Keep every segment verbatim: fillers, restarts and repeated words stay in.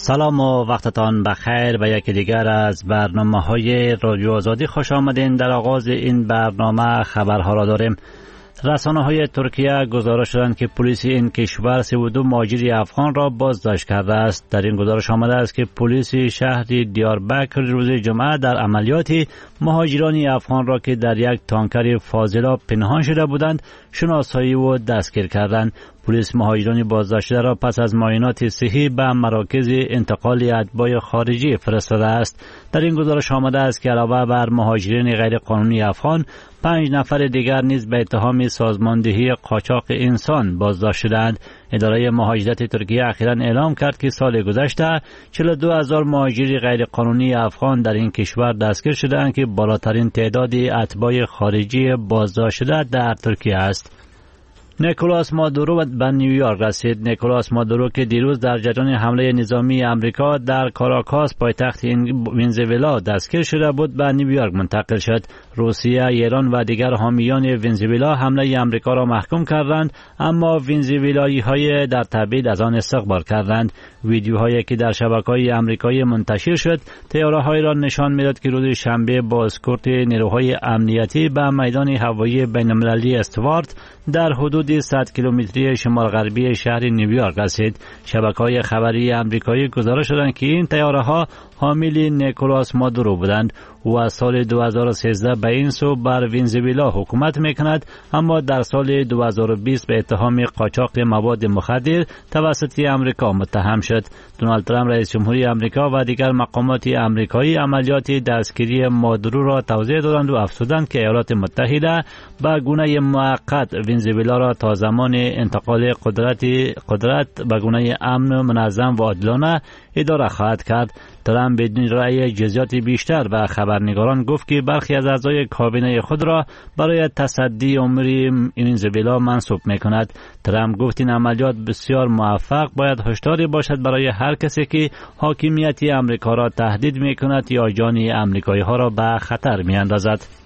سلام و وقتتان بخیر به یکی دیگر از برنامه های رادیو آزادی خوش آمدین. در آغاز این برنامه خبرها را داریم. رسانه های ترکیه گزارش دادند که پلیس این کشور سی و دو مهاجر افغان را بازداشت کرده است. در این گزارش آمده است که پلیس شهر دیاربکر روز جمعه در عملیاتی مهاجران افغان را که در یک تانکر فاضلا پنهان شده بودند شناسایی و دستگیر کردند. پلیس مهاجران بازداشت شده را پس از معاینات صحی به مراکز انتقال اتباع خارجی فرستاده است. در این گزارش آمده است که علاوه بر مهاجرین غیر قانونی افغان، پنج نفر دیگر نیز به اتهام سازماندهی قاچاق انسان بازداشت شدند. اداره مهاجرت ترکیه اخیراً اعلام کرد که سال گذشته چهل و دو هزار مهاجر غیر قانونی افغان در این کشور دستگیر شدند که بالاترین تعداد اتباع خارجی بازداشت شده در ترکیه است. نیکولاس مادورو به نیویورک رسید. نیکولاس مادورو که دیروز در جریان حمله نظامی امریکا در کاراکاس پایتخت ونزوئلا دستگیر شده بود به نیویورک منتقل شد. روسیه، ایران و دیگر حامیان ونزوئلا حمله امریکا را محکوم کردند، اما ونزوئلایی های در تبعید از آن استقبال کردند. ویدیوهایی که در شبکه‌های آمریکایی منتشر شد طیاره‌هایی را نشان می‌داد که روز شنبه با اسکورت نیروهای امنیتی به میدان هوایی بین‌المللی استوارت در حدود صد کیلومتری شمال غربی شهر نیویورک رسید. شبکه‌های خبری آمریکایی گزارش دادند که این طیاره‌ها حامل نیکولاس مادورو بودند. او از سال دو هزار و سیزده به این سو بر ونزوئلا حکومت میکند، اما در سال دو هزار و بیست به اتهام قاچاق مواد مخدر توسط امریکا متهم شد. دونالد ترامپ رئیس جمهوری امریکا و دیگر مقامات امریکایی عملیات دستگیری مادورو را توضیح دادند و افزودند که ایالات متحده به گونه موقت ونزوئلا را تا زمان انتقال قدرت قدرت به گونه امن، منظم و عادلانه اداره خواهد کرد. ترامپ بدون رأی جزئیات بیشتر و خبرنگاران گفت که برخی از اعضای کابینه خود را برای تصدی امور ونزوئلا منصوب می‌کند. ترامپ گفت این عملیات بسیار موفق باید هشداری باشد برای هر کسی که حاکمیت امریکا را تهدید می‌کند یا جان امریکایی‌ها را به خطر می‌اندازد.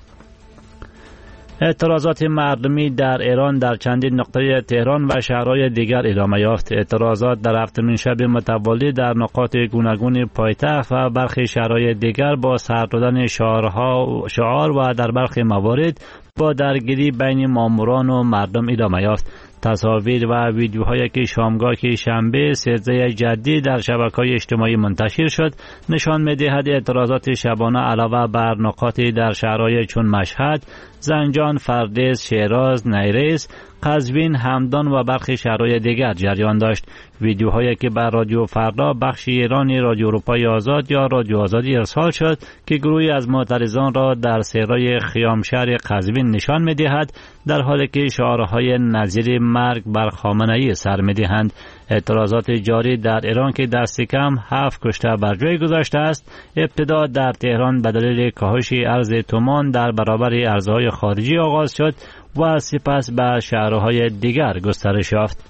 اعتراضات مردمی در ایران در چندین نقطه تهران و شهرهای دیگر ادامه یافت. اعتراضات در هفتمین شب متوالی در نقاط گوناگون پایتخت و برخی شهرهای دیگر با سر دادن شعار و در برخی موارد با درگیری بین ماموران و مردم ادامه یافت. تصاویر و ویدیوهایی که شامگاه شنبه سیزده جدی در شبکه‌های اجتماعی منتشر شد نشان می‌دهد اعتراضات شبانه علاوه بر نقاط در شهرهای چون مشهد، زنجان، فردیس، شیراز، نیریز، قزوین، همدان و برخی شهرهای دیگر جریان داشت. ویدیوهایی که بر رادیو فردا بخش ایرانی رادیو اروپای آزاد یا رادیو آزادی ارسال شد که گروهی از معترضان را در صحرای خیام شهر قزوین نشان می‌دهد در حالی که شعارهای نظیر مرگ بر خامنه‌ای سر می‌دهند. اعتراضات جاری در ایران که دست کم هفت کشته بر جای گذاشته است، ابتدا در تهران به دلیل کاهش ارز تومان در برابر ارزهای خارجی آغاز شد و سپس به شهرهای دیگر گسترش یافت.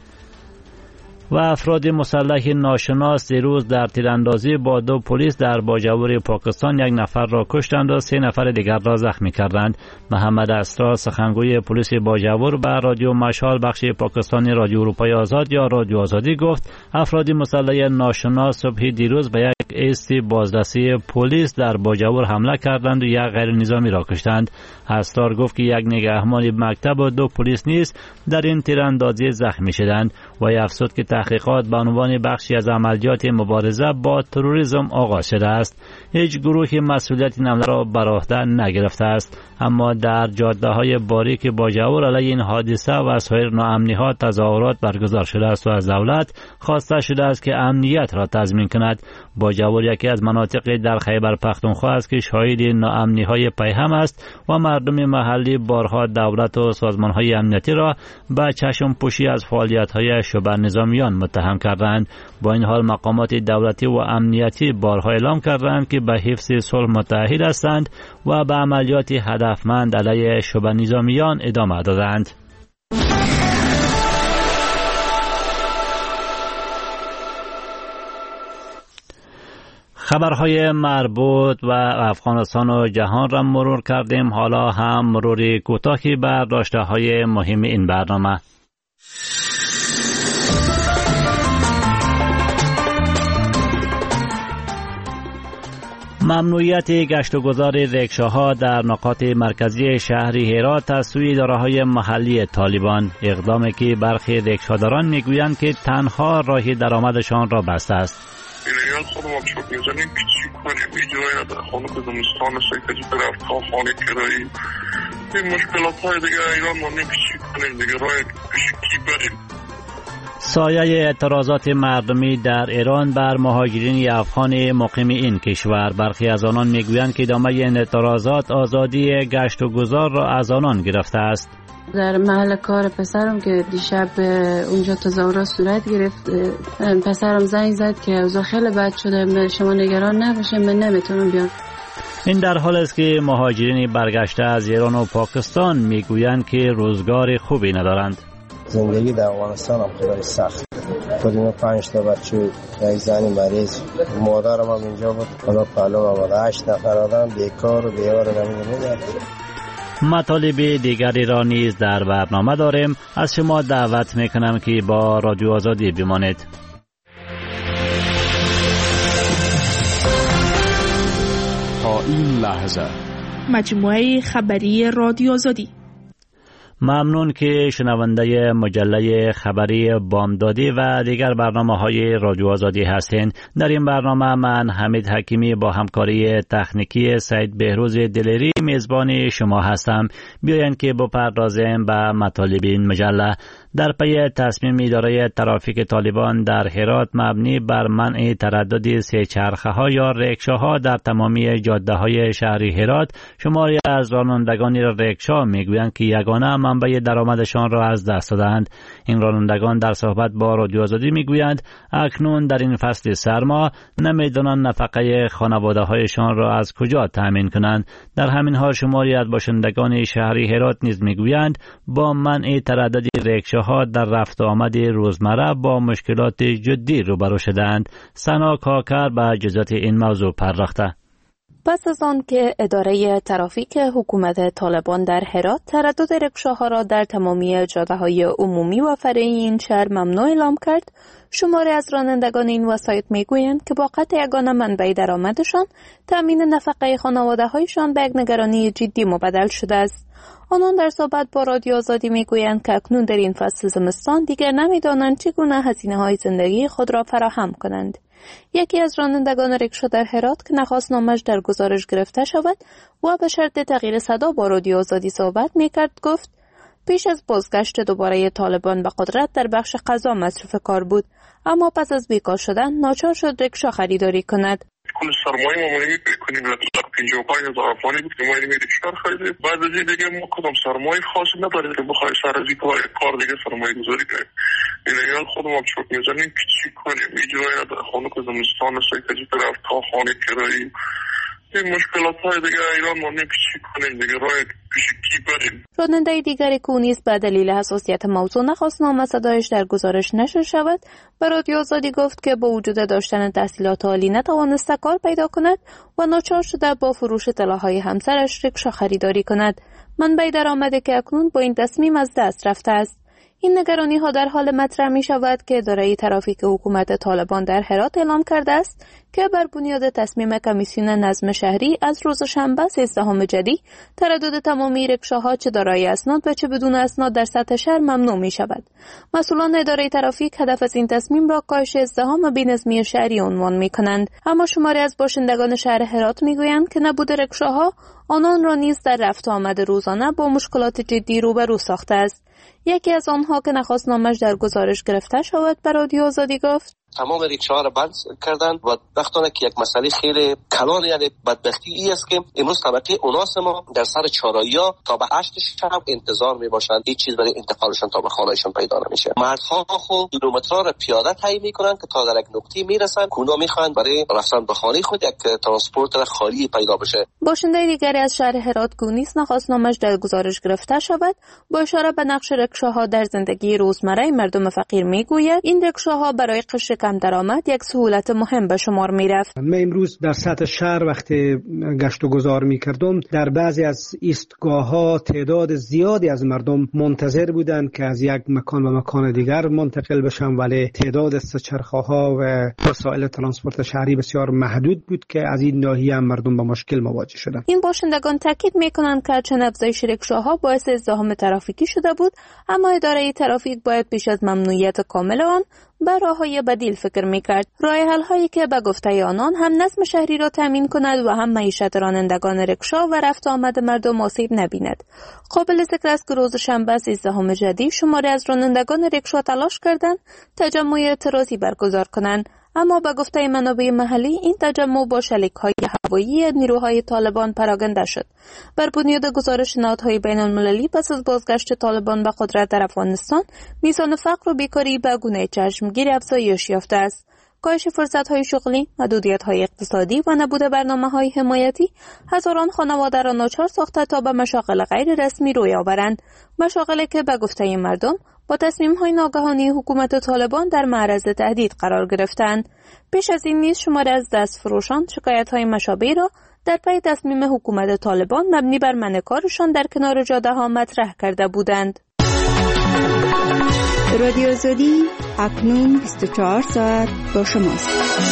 و افراد مسلح ناشناس دیروز در تیراندازی با دو پلیس در باجوور پاکستان یک نفر را کشتند و سه نفر دیگر را زخمی کردند. محمد اسرار سخنگوی پلیس باجوور به رادیو مشال بخش پاکستانی رادیو اروپای آزاد یا رادیو آزادی گفت افراد مسلح ناشناس صبح دیروز به یک ایست بازرسی پلیس در باجوور حمله کردند و یک غیر نظامی را کشتند. اسرار گفت که یک نگهبان مکتب و دو پلیس نیز در این تیراندازی زخمی شدند و افزود که تحقیقات به عنوان بخشی از عملیات مبارزه با تروریسم آغاز شده است. هیچ گروهی مسئولیت این حمله را بر عهده نگرفته است، اما در جاده‌های باریک باجوور علیه این حادثه و سایر ناامنی‌ها تظاهرات برگزار شده است و از دولت خواسته شده است که امنیت را تضمین کند. باجوور یکی از مناطق در خیبر پختونخوا است که شاهد ناامنی‌های پیهم است و مردم محلی بارها دولت و سازمان‌های امنیتی را به چشم پوشی از فعالیت‌های شبه نظامیان متهم کردند. با این حال مقامات دولتی و امنیتی بارها اعلام کردند که به حفظ صلح متعهد هستند و به عملیات هدفمند علیه شبه نظامیان ادامه دادند. خبرهای مربوط و افغانستان و جهان را مرور کردیم. حالا هم مروری کوتاهی بر داشته‌های مهم این برنامه. ممنوعیت گشت و گذار رکشاها در نقاط مرکزی شهر هرات از سوی اداره‌های محلی طالبان، اقدامی که برخی رکشاداران میگویند که تنها راه درآمدشان را بسته است. اینا خودمون چوب میزنیم که چی کنیم، اجرایی نداره، خانه که زمستان سیکجی طرف تا خانه کرایی این مشکلات های دیگه ایران ما نیم که چی کنیم دیگه، راه پیش کی بریم. سایه اعتراضات مردمی در ایران بر مهاجرین افغان مقیم این کشور، برخی از آنان میگویند که ادامه این اعتراضات آزادی گشت و گذار را از آنان گرفته است. در محل کار پسرم که دیشب اونجا تظاهرات صورت گرفت، پسرم زنگ زد که اوضاع خیلی بد شده، شما نگران نباشید من نمیتونم بیام. این در حال است که مهاجرین برگشته از ایران و پاکستان میگویند که روزگار خوبی ندارند. زندگی در افغانستان هم خیلی سخت. خودم پنج تا بچه، یک زن مریض، مادرم هم اینجا بود، خدا پهلو آورد، هشت نفر آدم بیکار و بیوار نمیدونید. مطالب دیگری را نیز در برنامه داریم. از شما دعوت میکنم که با رادیو آزادی بمانید. تا این لحظه مجموعه خبری رادیو آزادی. ممنون که شنونده مجله خبری بامدادی و دیگر برنامه‌های رادیو آزادی هستین. در این برنامه من حمید حکیمی با همکاری تکنیکی سید بهروز دلیری میزبان شما هستم. بیاین که بپردازیم به مطالب این مجله. در پی تصمیم اداره ترافیک طالبان در هرات مبنی بر منع تردد سه چرخه ها یا رکشاها در تمامی جاده های شهر هرات، شماری از رانندگان رکشا میگویند که یگانه منبع درآمدشان را از دست دادند. این رانندگان در صحبت با رادیو آزادی میگویند اکنون در این فصل سرما نمیدانند نفقه خانواده هایشان را از کجا تامین کنند. در همین حال شماری از باشندگان شهر هرات نیز میگویند با منع تردد رکشاها در رفت و آمد روزمره با مشکلات جدی روبرو شدند. سنا کاکر به جزئیات این موضوع پرداخته. پس از آن که اداره ترافیک حکومت طالبان در هرات تردد رکشاها را در تمامی جاده‌های عمومی و فرعی این شهر ممنوع اعلام کرد، شماری از رانندگان این وسایط میگویند که با قطع یگانه منبع درآمدشان تامین نفقه خانواده‌هایشان به یک نگرانی جدی مبدل شده است. آنان در صحبت با رادیو آزادی میگویند که اکنون در این فصل زمستان دیگر نمیدانند چگونه هزینه‌های زندگی خود را فراهم کنند. یکی از رانندگان رکشا در هرات که نخواست نامش در گزارش گرفته شود و به شرط تغییر صدا با رادیو آزادی صحبت میکرد گفت پیش از بازگشت دوباره طالبان به قدرت در بخش غذا مصرف کار بود، اما پس از بیکار شدن ناچار شد رکشا خریداری کند. کل سرمایه ما منیمی کنیم لطلق پنجاه و پنج هزار افغانی بود که ما اینمی رکشار خریدیم. بعد از این دیگه ما کدام سرمایه خاصی نداریم که بخواه سر از این کار دیگه سرمایه گذاری کنیم. این ایال خودم هم چوب میزنیم که چی کنیم، اجرایی نداره، خانه که زمستان سیکجی طرف تا خانه کرایی این مشکلات های دیگه ایران ما نیم که چی کنیم دیگه، راه پیش کی بریم. راننده دیگری که نیز به دلیل حساسیت موضوع نخواست نام صدایش در گزارش نشر شود به رادیو آزادی گفت که با وجود داشتن تحصیلات عالی نتوانسته کار پیدا کند و ناچار شده با فروش طلاهای همسرش رکشا خریداری کند، منبع درآمدی که اکنون با این تصمیم از دست رفته است. این نگرانی ها در حال مطرح می شود که اداره ترافیک حکومت طالبان در هرات اعلام کرده است که بر بنیاد تصمیم کمیسیون نظم شهری از روز شنبه سیزدهم جدی تردد تمامی رکشاها چه دارای اسناد و چه بدون اسناد در سطح شهر ممنوع می شود. مسئولان اداره ترافیک هدف از این تصمیم را کاهش ازدحام و بی‌نظمی شهری عنوان می کنند، اما شماری از باشندگان شهر هرات می گویند که نبود رکشاها آنان را نیز در رفت و آمد روزانه با مشکلات جدی روبرو ساخته است. یکی از آنها که نخواست نامش در گزارش گرفته شود به رادیو آزادی گفت تمام ریکشاها را بند کردن و وقتانه که یک مسئله خیلی کلان، یعنی بدبختی ای است که امروز طبقه اوناس ما در سر چهارراه تا به هشت شب انتظار می باشند، هیچ چیز برای انتقالشان تا به خانهشان پیدا نمیشه. مردها خود کیلومترها را پیاده طی میکنن که تا در یک نقطه میرسن کونا میخوان برای رفتن به خانه خود یک ترانسپورت خالی پیدا بشه. باشنده دیگری از شهر هرات گونیس نخواست نامش در گزارش گرفته شود با اشاره به نقش رکشاها در زندگی روزمره مردم فقیر میگوید این رکشاها برای قشر کم درآمد یک سهولت مهم به شمار می رفت. من امروز در سطح شهر وقتی گشت و گذار می کردم، در بعضی از ایستگاه ها تعداد زیادی از مردم منتظر بودند که از یک مکان به مکان دیگر منتقل بشن، ولی تعداد سه‌چرخه ها و وسایل ترانسپورت شهری بسیار محدود بود که از این ناحیه هم مردم با مشکل مواجه شدند. این باشندگان تاکید میکنند که چند افزایش رکشاها باعث ازدحام ترافیکی شده بود، اما اداره ترافیک باید پیش از ممنوعیت کامل آن بر راه‌های بدیل فکر می‌کرد. راه حل‌هایی که به گفته آنان هم نظم شهری را تامین کند و هم معیشت رانندگان رکشا و رفت آمد مردم آسیب نبیند. قابل ذکر است که روز شنبه از ازدحام جدی شماری از رانندگان رکشا تلاش کردند تجمع اعتراضی برگزار کنند، اما به گفته منابع محلی این تجمع با شلیک‌های هوایی نیروهای طالبان پراکنده شد. بر بنیاد گزارش نهادهای بین‌المللی پس از بازگشت طالبان به قدرت در افغانستان، میزان فقر و بیکاری به گونه چشمگیر افزایش یافته است. کاهش فرصت‌های شغلی، محدودیت‌های اقتصادی و نبود برنامه‌های حمایتی هزاران خانواده را ناچار ساخته تا به مشاغل غیر رسمی روی آورند، مشاغلی که به گفته مردم با تصمیم‌های ناگهانی حکومت طالبان در معرض تهدید قرار گرفتند. پیش از این نیز شماری از دستفروشان شکایت‌های مشابه را در پی تصمیم حکومت طالبان مبنی بر منع کارشان در کنار جاده‌ها مطرح کرده بودند. رادیو آزادی اکنون بیست و چهار ساعت با شماست.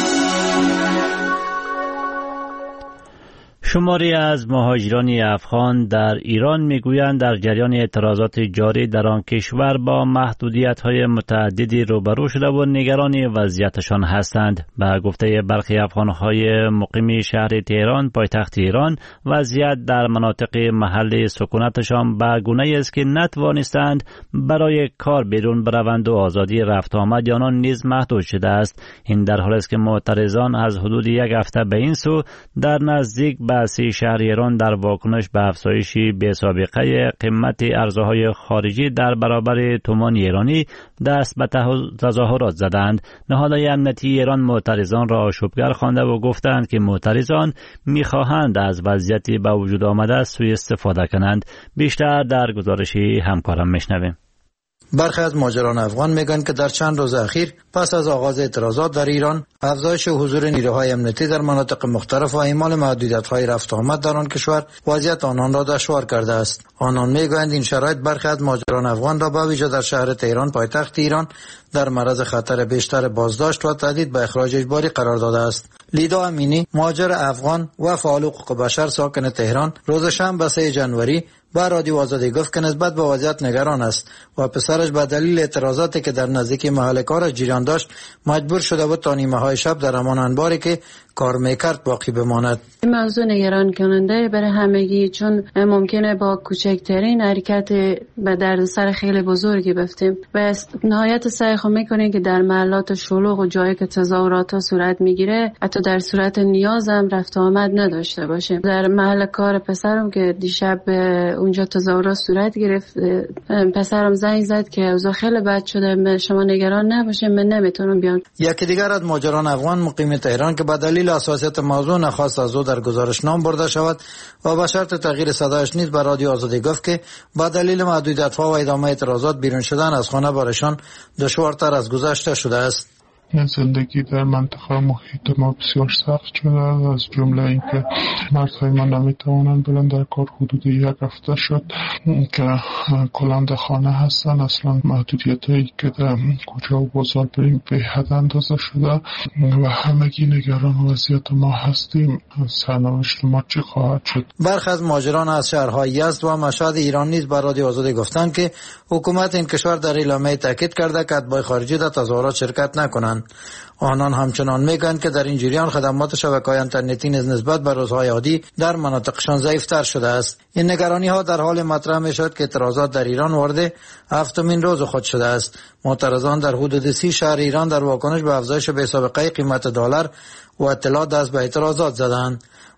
شماری از مهاجران افغان در ایران میگویند در جریان اعتراضات جاری در آن کشور با محدودیت‌های متعددی روبرو شده و نگران وضعیتشان هستند. به گفته برخی افغان‌های مقیم شهر تهران پایتخت ایران، وضعیت در مناطق محل سکونتشان به گونه‌ای است که نتوانستند برای کار بیرون بروند و آزادی رفت آمد آنان نیز محدود شده است. این در حالی است که معترضان از حدود یک هفته به این سو در نزدیک سی شهر ایران در واکنش به افزایش بی‌سابقه قیمت ارزهای خارجی در برابر تومان ایرانی دست به تظاهرات زدند. نهادهای امنیتی ایران معترضان را آشوبگر خوانده و گفتند که معترضان می‌خواهند از وضعیتی به وجود آمده سوء استفاده کنند. بیشتر در گزارشی همکارم میشنویم. برخی از مهاجران افغان میگن که در چند روز اخیر پس از آغاز اعتراضات در ایران، افزایش حضور نیروهای امنیتی در مناطق مختلف و اعمال محدودیت‌های رفت و آمد در آن کشور وضعیت آنان را دشوار کرده است. آنان میگویند این شرایط برخی از مهاجران افغان را به ویژه در شهر تهران پایتخت ایران در معرض خطر بیشتر بازداشت و تهدید به اخراج اجباری قرار داده است. لیدا امینی، مهاجر افغان و فعال حقوق بشر ساکن تهران، روز شنبه سوم ژانویه با رادیو آزادی گفت که نسبت به وضعیت نگران است و پسرش به دلیل اعتراضاتی که در نزدیکی محل کارش جریان داشت مجبور شده بود تا نیمه های شب در همان انباری که کار میکرد باقی بماند. این موضوع نگران کننده برای همگی، چون ممکنه با کوچکترین حرکت به دردسر خیلی بزرگی بفتیم و نهایت سعی خود میکنیم که در محلات شلوغ و جایی که تظاهرات ها صورت میگیره حتی در صورت نیاز هم رفت آمد نداشته باشیم. در محل کار پسرم که دیشب اونجا تظاهرات صورت گرفت، پسرم زنگ زد که اوضاع خیلی بد شده، شما نگران نباشید، من نمیتونم بیام. یکی دیگر از مهاجران افغان مقیم تهران که به دلیل اساسیت موضوع نخواست از او در گزارش نام برده شود و به شرط تغییر صدایش نیز به رادیو آزادی گفت که به دلیل محدودیت‌ها و ادامه اعتراضات بیرون شدن از خانه برایشان دشوارتر از گذشته شده است. زندگی در منطقه محیط ما بسیار سخت شده، از جمله اینکه مردهای ما نمیتوانند بلند در کار. حدود یک هفته شد که کلان در خانه هستن. اصلا محدودیت هایی که در کوچه و بازار بریم به حد اندازه شده و همگی نگران وضعیت ما هستیم. سرنوشت ما چی خواهد شد؟ برخی از مهاجران از شهرهای یزد و مشهد ایران نیز به رادیو آزادی گفتند که حکومت این کشور در اعلامیه تاکید کرده که اتباع خارجی در تظاهرات شرکت نکنند. آنان همچنان میگن که در این جریان خدمات شبکه‌های اینترنتی نیز نسبت به روزهای عادی در مناطقشان ضعیف‌تر شده است. این نگرانی ها در حال مطرح میشد که اعتراضات در ایران وارد هفتمین روز خود شده است. معترضان در حدود سی شهر ایران در واکنش به افزایش بی‌سابقه قیمت دلار و اطلاع دست به اعتراضات زدند.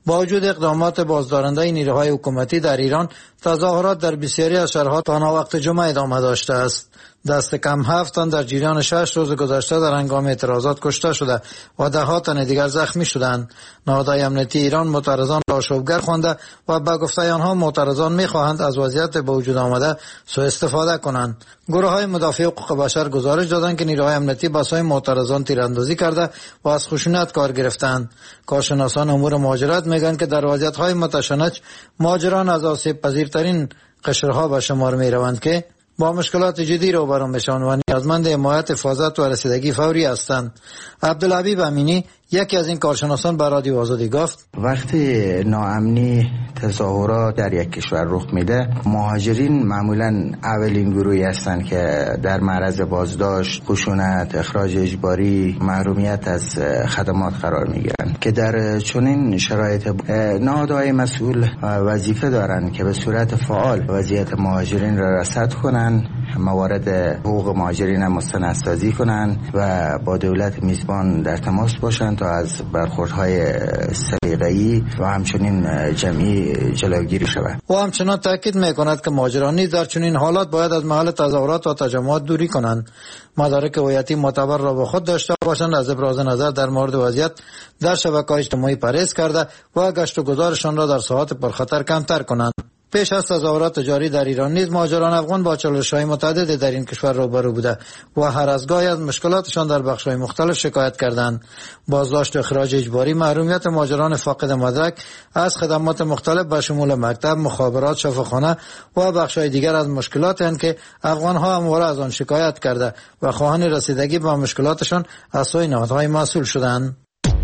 با وجود اقدامات بازدارنده نیروهای حکومتی در ایران، تظاهرات در بسیاری از شهرها تا وقت جمعه ادامه داشته است. دست کم هفت تن در جریان شش روز گذشته در هنگام اعتراضات کشته شده و ده ها تن دیگر زخمی شدند. نهادهای امنیتی ایران معترضان را آشوبگر خوانده و به گفته آنها معترضان می‌خواهند از وضعیت به وجود آمده سوء استفاده کنند. گروه‌های مدافع حقوق بشر گزارش دادند که نیروهای امنیتی بسای معترضان تیراندازی کرده و از خشونت کار گرفتند. کارشناسان امور مهاجرت میگویند که در وضعیت‌های متشنج مهاجران از آسیب پذیرترین قشرها به شمار می‌روند که با مشکلات جدی روبرو میشن و نیازمند حمایت، حفاظت و رسیدگی فوری هستند. عبدالحبیب امینی یکی از این کارشناسان به رادیو آزادی گفت وقتی ناامنی تظاهرات در یک کشور رخ میده، مهاجرین معمولا اولین گروهی هستند که در معرض بازداشت، خشونت، اخراج اجباری، محرومیت از خدمات قرار میگیرن که در چنین شرایط نهادهای مسئول وظیفه دارند که به صورت فعال وضعیت مهاجرین را رصد کنند، موارد حقوق مهاجرین مستندسازی کنند و با دولت میزبان در تماس باشند تا از برخوردهای سلیقه‌ای و همچنین جمعی جلوگیری شود. و همچنان تاکید میکند که مهاجران نیز در چنین حالات باید از محل تظاهرات و تجمعات دوری کنند، مدارک هویتی معتبر را با خود داشته باشند، از ابراز نظر در مورد وضعیت در شبکه‌های اجتماعی پرهیز کرده و گشت و گذارشان را در ساعات پرخطر کمتر کنند. پیش از تظاهرات جاری در ایران نیز مهاجران افغان با چالش‌های متعددی در این کشور روبرو بوده و هر از گاهی از مشکلاتشان در بخش‌های مختلف شکایت کردند. بازداشت و اخراج اجباری، محرومیت مهاجران فاقد مدرک از خدمات مختلف به شمول مکتب، مخابرات، شفاخانه و بخش‌های دیگر از مشکلاتی هستند که افغان‌ها همواره از آن شکایت کرده و خواهان رسیدگی به مشکلاتشان از سوی نهادهای مسئول شدند.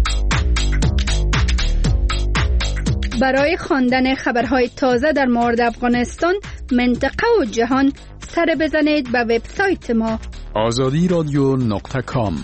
برای خواندن خبرهای تازه در مورد افغانستان، منطقه و جهان، سر بزنید به وبسایت ما آزادی رادیو نقطه کام.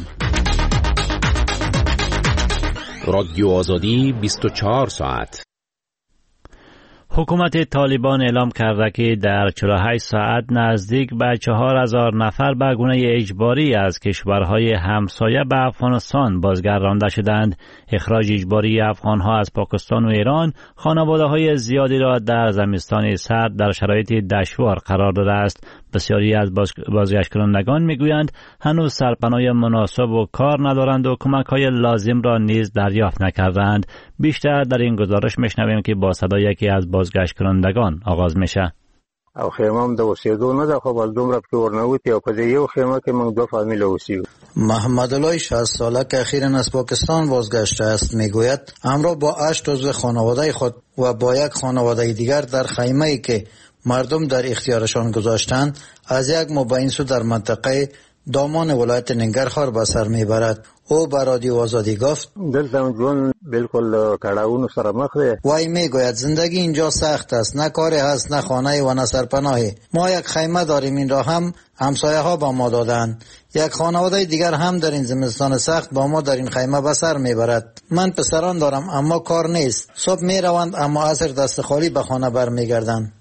رادیو آزادی بیست و چهار ساعت. حکومت طالبان اعلام کرده که در چهل و هشت ساعت نزدیک به چهار هزار نفر به گونه اجباری از کشورهای همسایه به افغانستان بازگردانده شدند. اخراج اجباری افغانها از پاکستان و ایران خانواده‌های زیادی را در زمستان سرد در شرایط دشوار قرار داده است. بسیاری از بازگشت کنندگان میگویند هنوز سرپناه مناسب و کار ندارند و کمک‌های لازم را نیز دریافت نکردند. بیشتر در این گزارش میشنویم که با صدای یکی از بازگشت کنندگان آغاز میشه. او خیمه هم د اوسېدو نه ده، خو بل دومره پکې ورنوتي او په دې یو خیمه کې موږ دوه فامیل اوسیو. محمد علای شصت ساله که اخیراً از پاکستان بازگشته است میگوید همراه با هشت عضو خانواده خود و با یک خانواده دیگر در خیمه‌ای که مردم در اختیارشان گذاشتند از یک مبین سو در منطقه دامان ولایت ننگرهار به سر میبرد. او به رادیو آزادی گفت دلته ژوند بالکل کړاوونو سره مخ دی. وای میگوید زندگی اینجا سخت است، نه کاری هست، نه خانه و نه سرپناهی. ما یک خیمه داریم، این را هم همسایه ها با ما دادند. یک خانواده دیگر هم در این زمستان سخت با ما در این خیمه به سر میبرد. من پسران دارم اما کار نیست، صبح میروند اما عصر دست خالی به خانه برمیگردند.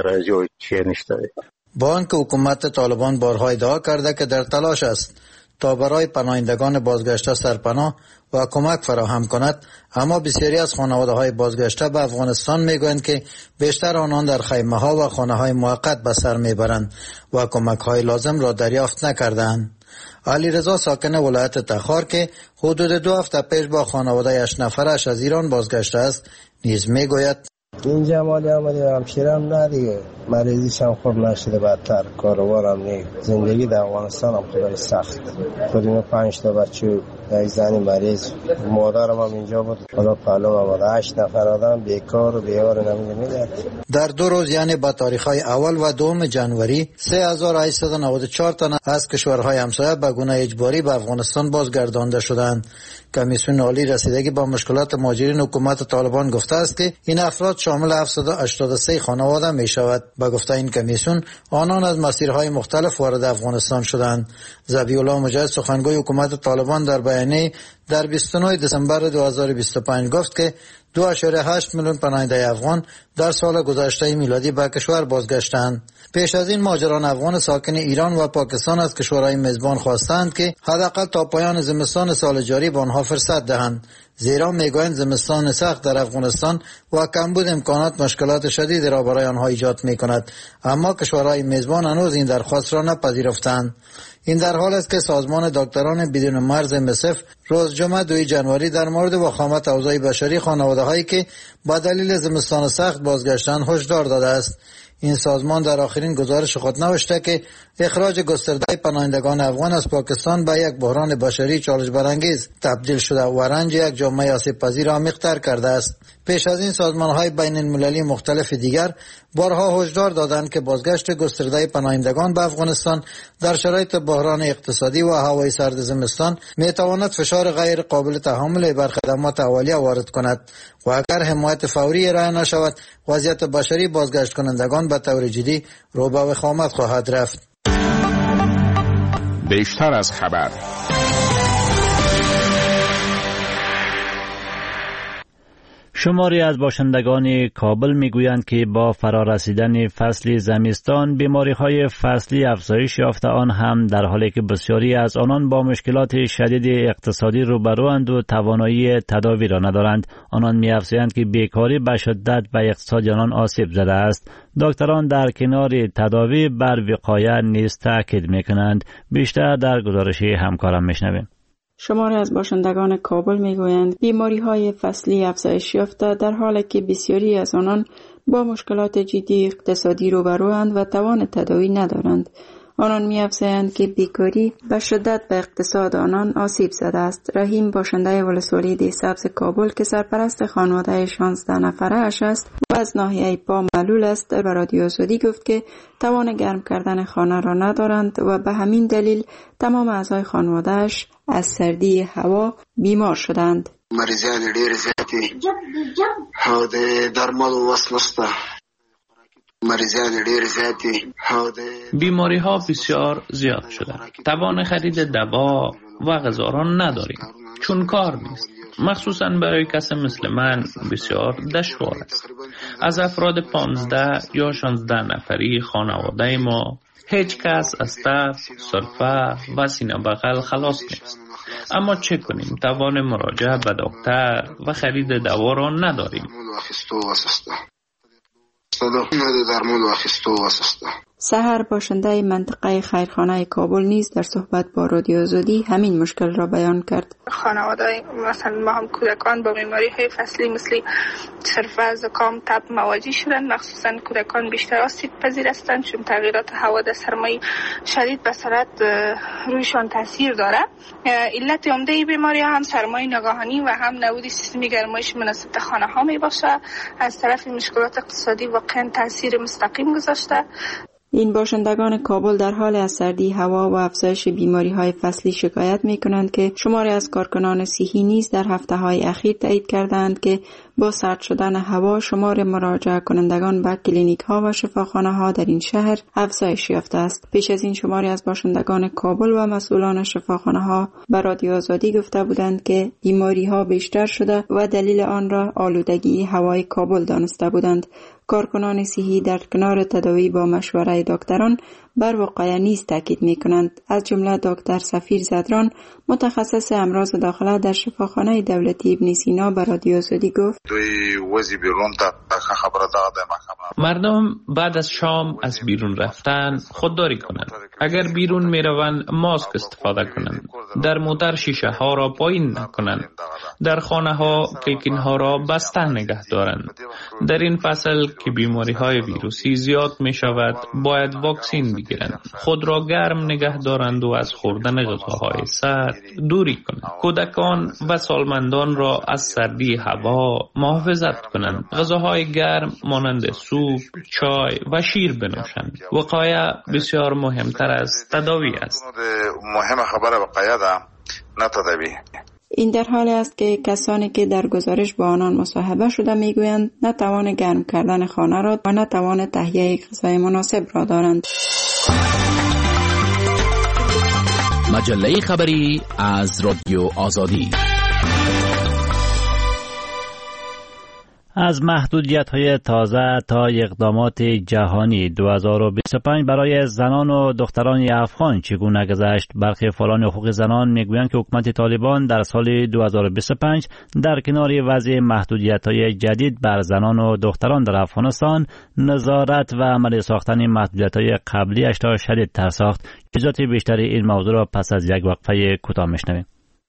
با آنکه حکومت طالبان بارها ادعا کرده که در تلاش است تا برای پناهندگان بازگشته سرپناه و کمک فراهم کند، اما بسیاری از خانواده‌های بازگشته به افغانستان میگویند که بیشتر آنان در خیمه‌ها و خانه‌های موقت به سر میبرند و کمک‌های لازم را دریافت نکردند. علی رضا ساکن ولایت تخار که حدود دو هفته پیش با خانواده هشت نفرش از ایران بازگشته است نیز میگوید اینجا مالی آمده همشیرم نه دیگه، مریضیش هم خوب نشده، بدتر کاروبارم نیست. زندگی در افغانستان هم خیلی سخت. خودم پنج تا بچه، یک زنی مریض، مادرم هم اینجا بود، حالا پلو آمده هشت نفر آدم بیکار و بیار نمیده. در دو روز یعنی با تاریخ‌های اول و دوم جنوری سه هزار و هشتصد و نود و چهار تن از کشورهای همسایه به گونه اجباری به افغانستان بازگردانده شدند. کمیسیون عالی رسیدگی با مشکلات مهاجرین حکومت طالبان گفته است که این افراد شامل هفتصد و هشتاد و سه خانواده می شود. با گفته این کمیسیون آنان از مسیرهای مختلف وارد افغانستان شدند. ذبیح الله مجاهد سخنگوی حکومت طالبان در بیانیه در بیست و نه دسامبر دو هزار و بیست و پنج گفت که دو ممیز هشت میلیون پناهنده افغان در سال گذشته میلادی به کشور بازگشتند. پیش از این مهاجران افغان ساکن ایران و پاکستان از کشورهای میزبان خواستند که حداقل تا پایان زمستان سال جاری به آنها فرصت دهند، زیرا میگویند زمستان سخت در افغانستان و کمبود امکانات مشکلات شدید را برای آنها ایجاد میکند، اما کشورهای میزبان هنوز این درخواست را نپذیرفتند. این در حال است که سازمان دکتران بدون مرز ام اس اف روز جمعه دوم ژانویه در مورد وخامت اوضاع بشری خانواده‌هایی که با دلیل زمستان سخت بازگشتند هشدار داده است. این سازمان در آخرین گزارش خود نوشته که اخراج گسترده پناهندگان افغان از پاکستان به یک بحران بشری چالش برانگیز تبدیل شده و رنج یک جامعه آسیب پذیر عمیق‌تر کرده است. پیش از این سازمان‌های بین المللی مختلف دیگر بارها هشدار دادند که بازگشت گسترده پناهندگان به افغانستان در شرایط بحران اقتصادی و هوای سرد زمستان می‌تواند فشار غیر قابل تحمل بر خدمات اولیه وارد کند و اگر حمایت فوری ارائه نشود وضعیت بشری بازگشت کنندگان به طور جدی رو به وخامت خواهد رفت. بیشتر از خبر. شماری از باشندگان کابل میگویند که با فرارسیدن فصل زمستان بیماری‌های فصلی افزایش یافته، آن هم در حالی که بسیاری از آنان با مشکلات شدید اقتصادی روبروند و توانایی تداوی را ندارند. آنان می‌افزایند که بیکاری به شدت به اقتصاد آنان آسیب زده است. دکتران در کنار تداوی بر وقایه نیز تاکید می‌کنند. بیشتر در گزارش همکارم می‌شنویم. شماری از باشندگان کابل میگویند بیماری‌های فصلی افزایش یافته، در حالی که بسیاری از آنان با مشکلات جدی اقتصادی روبروند و توان تداوی ندارند. آنان می‌افزایند که بیکاری به شدت به اقتصاد آنان آسیب زده است. رحیم باشنده ولسوالی دی سبز کابل که سرپرست خانواده شانزده نفره اش است و از ناحیه پا معلول است، به رادیو آزادی گفت که توان گرم کردن خانه را ندارند و به همین دلیل تمام اعضای خانواده‌اش از سردی هوا بیمار شدند. مریضان ډېر زیات او د درملو وس نشته. مریضان ډېر زیات بیماری ها بسیار زیاد شده. توان خرید دوا و غذا را نداریم چون کار نیست. مخصوصا برای کسی مثل من بسیار دشوار است. از افراد پانزده یا شانزده نفری خانواده ما هیچ کس از تب، سرفه و سینه بغل خلاص نیست. اما چه کنیم؟ توان مراجعه به دکتر و خرید دوا را نداریم. سحر باشنده منطقه خیرخانه کابل نیز در صحبت با رادیو آزادی همین مشکل را بیان کرد. خانواده مثلا ما هم کودکان با بیماری های فصلی مثل سرفه، زکام، تب مواجه شدند. مخصوصا کودکان بیشتر آسیب پذیر هستند چون تغییرات هوا در سرمای شدید به سرعت رویشان تاثیر داره. علت عمده بیماری هم سرمای ناگهانی و هم نبود سیستم گرمایش مناسب در خانه ها می باشه. از طرف مشکلات اقتصادی واقعا تاثیر مستقیم گذاشته. این باشندگان کابل در حال از سردی هوا و افزایش بیماری‌های فصلی شکایت می‌کنند که شماری از کارکنان صحی نیز در هفته‌های اخیر تایید کردند که با سرد شدن هوا شمار مراجعه کنندگان به کلینیک‌ها و شفاخانه‌ها در این شهر افزایش یافته است. پیش از این شماری از باشندگان کابل و مسئولان شفاخانه‌ها به رادیو آزادی گفته بودند که بیماری‌ها بیشتر شده و دلیل آن را آلودگی هوای کابل دانسته بودند. کارکنان صحی در کنار تداوی با مشوره دکتران بر وقایع نیز تاکید می‌کنند. از جمله دکتر سفیر زدران متخصص امراض داخله در شفاخانه دولتی ابن سینا به رادیو آزادی گفت: مردم بعد از شام از بیرون رفتن خودداری کنند. اگر بیرون میروند ماسک استفاده کنند. در موتر شیشه ها را پایین نکنند. در خانه ها کلکین ها را بسته نگه دارند. در این فصل که بیماری های ویروسی زیاد می شود باید واکسین بگیرند. خود را گرم نگه دارند و از خوردن غذاهای سرد دوری کنند. کودکان و سالمندان را از سردی هوا محافظت کنند. غذاهای گرم مانند سوپ، چای و شیر بنوشند. وقایع بسیار مهمتر از تداوی است. مهم خبر وقایع ده نه تداوی. این در حالی است که کسانی که در گزارش با آنان مصاحبه شده میگویند نه توان گرم کردن خانه را و نه توان تهیه غذای مناسب را دارند. مجله خبری از رادیو آزادی. از محدودیت‌های تازه تا اقدامات جهانی دو هزار و بیست و پنج برای زنان و دختران افغان چگونه گذشت؟ برخی فعالان حقوق زنان میگویند که حکومت طالبان در سال دو هزار و بیست و پنج در کنار وضع محدودیت‌های جدید بر زنان و دختران در افغانستان، نظارت و عملی ساختن محدودیت‌های قبلی‌اش را شدیدتر ساخت. جزئیات بیشتر این موضوع را پس از یک وقفه کوتاه میشنویم.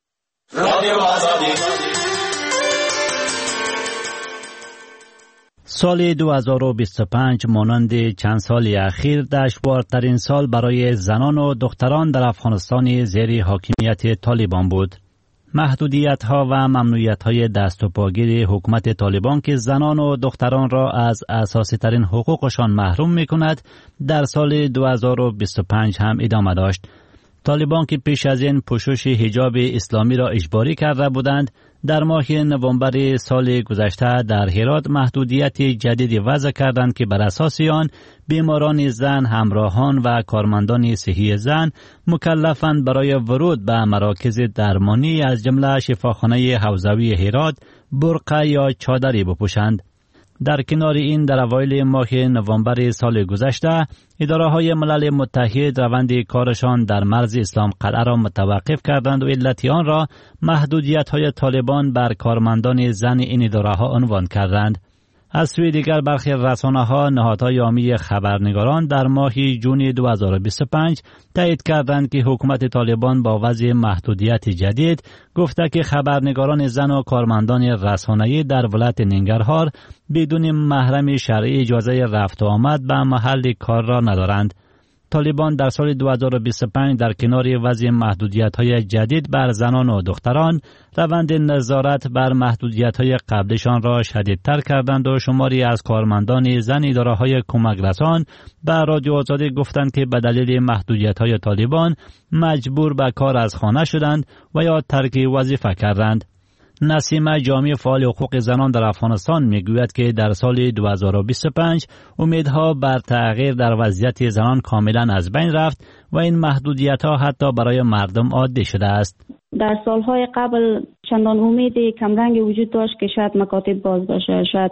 سال دو هزار و بیست و پنج مانند چند سال اخیر دشوارترین سال برای زنان و دختران در افغانستان زیر حاکمیت طالبان بود. محدودیت‌ها و ممنوعیت‌های دست و پاگیر حکومت طالبان که زنان و دختران را از اساسی ترین حقوقشان محروم می‌کند، در سال دو هزار و بیست و پنج هم ادامه داشت. طالبان که پیش از این پوشش حجاب اسلامی را اجباری کرده بودند، در ماه نوامبر سال گذشته در هرات محدودیت جدیدی وضع کردند که بر اساس آن بیماران زن، همراهان و کارمندان صحی زن مکلفند برای ورود به مراکز درمانی از جمله شفاخانه حوزوی هرات برقع یا چادری بپوشند. در کنار این در اوایل ماه نوامبر سال گذشته اداره‌های ملل متحد روند کارشان در مرز اسلام قلعه را متوقف کردند و علت آن را محدودیت‌های طالبان بر کارمندان زن این اداره‌ها عنوان کردند. از سوی دیگر برخی رسانه‌ها نهادهای عامی خبرنگاران در ماه جون دو هزار و بیست و پنج تایید کردند که حکومت طالبان با وضع محدودیت جدید گفته که خبرنگاران زن و کارمندان رسانه‌ای در ولایت ننگرهار بدون محرم شرعی اجازه رفت و آمد به محل کار را ندارند. طالبان در سال دو هزار و بیست و پنج در کنار وضع محدودیت‌های جدید بر زنان و دختران روند نظارت بر محدودیت‌های قبلشان را شدیدتر کردند و شماری از کارمندان زن اداره‌های کمک رسان به رادیو آزادی گفتند که به دلیل محدودیت‌های طالبان مجبور به کار از خانه شدند و یا ترک وظیفه کردند. نسیم جامی فعال حقوق زنان در افغانستان میگوید که در سال دو هزار و بیست و پنج امیدها بر تغییر در وضعیت زنان کاملا از بین رفت و این محدودیت‌ها حتی برای مردم عادی شده است. در سالهای قبل چندان امید کمرنگ وجود داشت که شاید مکاتب باز باشه، شاید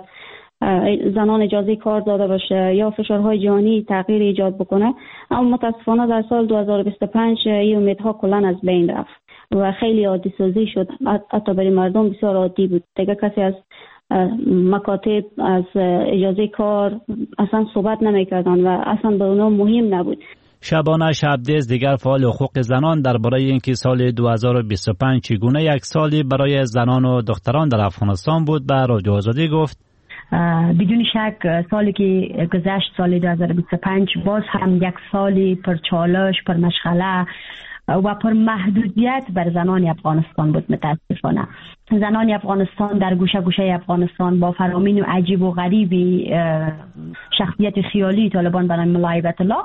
زنان اجازه کار داده باشه یا فشارهای جهانی تغییر ایجاد بکنه، اما متاسفانه در سال دو هزار و بیست و پنج این امیدها کلا از بین رفت و خیلی عادی سازی شد. حتی برای مردم بسیار عادی بود. دیگه کسی از مکاتب، از اجازه کار اصلا صحبت نمی‌کردن و اصلا به اونا مهم نبود. شبانه شبدیز دیگر فعال حقوق زنان درباره اینکه سال دو هزار و بیست و پنج چگونه یک سالی برای زنان و دختران در افغانستان بود به رادیو آزادی گفت: بدون شک سالی که گذشت، سال دو هزار و بیست و پنج، باز هم یک سالی پر چالش، پر مشغله و پر محدودیت بر زنان افغانستان بود. متاسفانه زنان افغانستان در گوشه گوشه افغانستان با فرامین و عجیب و غریبی شخصیت خیالی طالبان برای ملایبت الله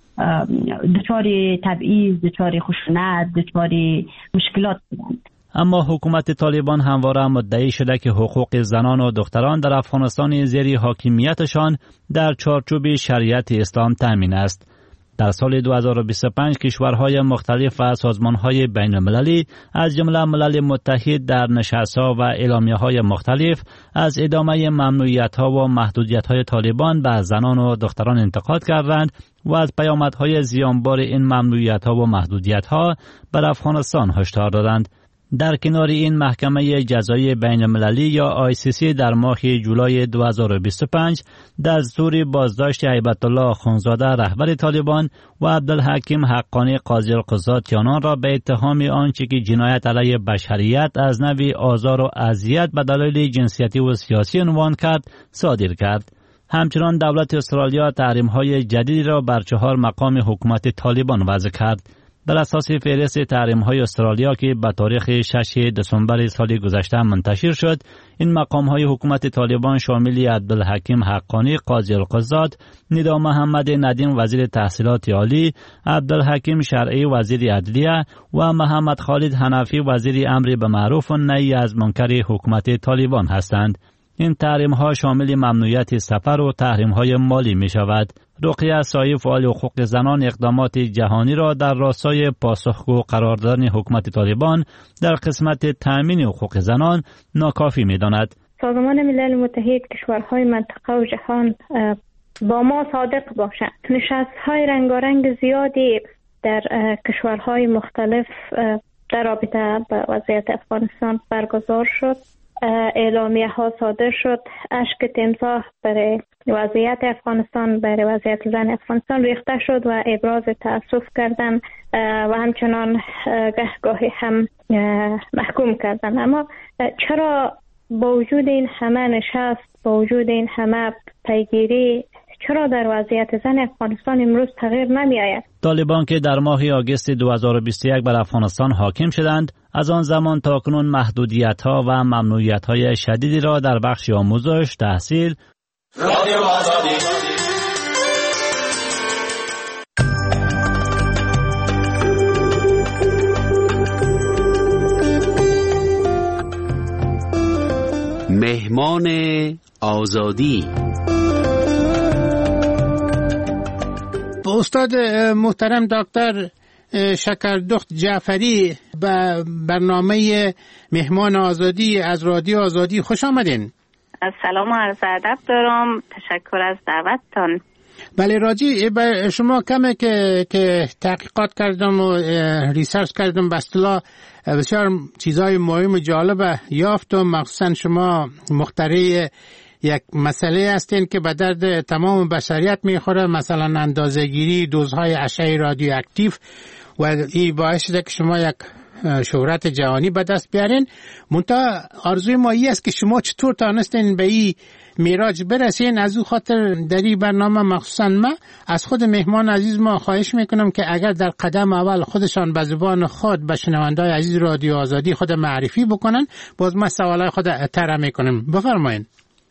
دچار تبعیض، دچار خشونت، دچار مشکلات بودند. اما حکومت طالبان همواره مدعی شده که حقوق زنان و دختران در افغانستان زیر حاکمیتشان در چارچوب شریعت اسلام تامین است. در سال دو هزار و بیست و پنج کشورهای مختلف و سازمانهای بین المللی از جمله ملل متحد در نشست‌ها و اعلامیه‌های مختلف از ادامه ممنوعیت‌ها و محدودیت‌های طالبان بر زنان و دختران انتقاد کردند و از پیامدهای زیانبار این ممنوعیت‌ها و محدودیت‌ها بر افغانستان هشدار دادند. در کنار این محکمه جزایی بین المللی یا آی سی سی در ماه جولای دو هزار و بیست و پنج دستور بازداشت هیبت الله آخوندزاده رهبر طالبان و عبدالحکیم حقانی قاضی القضات آنان را به اتهام آنچه که جنایت علیه بشریت از نوع آزار و اذیت به دلایل جنسیتی و سیاسی عنوان کرد صادر کرد. همچنان دولت استرالیا تحریم‌های جدیدی را بر چهار مقام حکومت طالبان وضع کرد. بر اساس فهرست تحریم‌های استرالیا که به تاریخ ششم دسامبر سال گذشته منتشر شد، این مقام‌های حکومت طالبان شامل عبدالحکیم حقانی قاضی القضات، ندا محمد ندیم وزیر تحصیلات عالی، عبدالحکیم شرعی وزیر عدلیه و محمد خالد حنفی وزیر امر به معروف و نهی از منکر حکومت طالبان هستند. این تحریم‌ها شامل ممنوعیت سفر و تحریم‌های مالی می‌شود. رقیه سایی فعال حقوق زنان اقدامات جهانی را در راستای پاسخگو قرار دادن حکومت طالبان در قسمت تأمین حقوق زنان ناکافی می‌داند. سازمان ملل متحد کشورهای منطقه و جهان با ما صادق باشند. نشست‌های رنگارنگ زیادی در کشورهای مختلف در رابطه با وضعیت افغانستان برگزار شد. اعلامیه ها صادر شد. اشک تمساح برای وضعیت افغانستان، برای وضعیت زن افغانستان ریخته شد و ابراز تأسف کردن و همچنان گهگاهی هم محکوم کردن. اما چرا با وجود این همه نشست، با وجود این همه پیگیری، چرا در وضعیت زن افغانستان امروز تغییر نمی آید؟ طالبان که در ماه آگوست دو هزار و بیست و یک بر افغانستان حاکم شدند، از آن زمان تا کنون محدودیت‌ها و ممنوعیت‌های شدیدی را در بخش آموزش، تحصیل، رادیو آزادی، مهمان آزادی. استاد محترم دکتر شکردخت جعفری به برنامه مهمان آزادی از رادیو آزادی خوش آمدین. سلام و عرض ادب دارم. تشکر از دعوتتان. بله، راجی به شما کمه که که تحقیقات کردم و ریسرچ کردم، به اصطلاح بسیار چیزای مهم و جالب یافتم. مخصوصا شما مخترع یک مسئله هستین که به درد تمام بشریت میخوره، مثلا اندازه‌گیری دوزهای اشعه رادیواکتیو، و این باعث شده که شما یک شهرت جهانی به دست بیارین. منتها آرزوی ما این است که شما چطور تانستین به این میراج برسین. از او خاطر در این برنامه مخصوصا ما از خود مهمان عزیز ما خواهش میکنم که اگر در قدم اول خودشان به زبان خود به شنوندای عزیز رادیو آزادی خود معرفی بکنن، باز ما سوالای خود طرح میکنم. بفرمایید.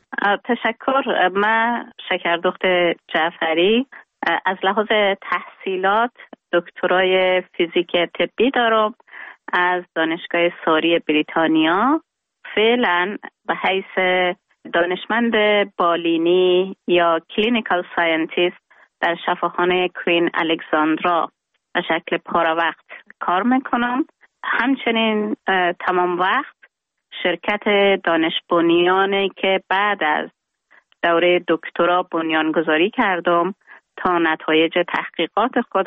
تشکر. من شکردخت جعفری از لحاظ تحصیلات دکترای فیزیک طبی دارم از دانشگاه ساری بریتانیا. فعلا به حیث دانشمند بالینی یا کلینیکال ساینتیست در شفاخانه کوین الکساندرا به شکل پاره وقت کار میکنم. همچنین تمام وقت شرکت دانش بنیانی که بعد از دوره دکترا بنیانگذاری کردم تا نتایج تحقیقات خود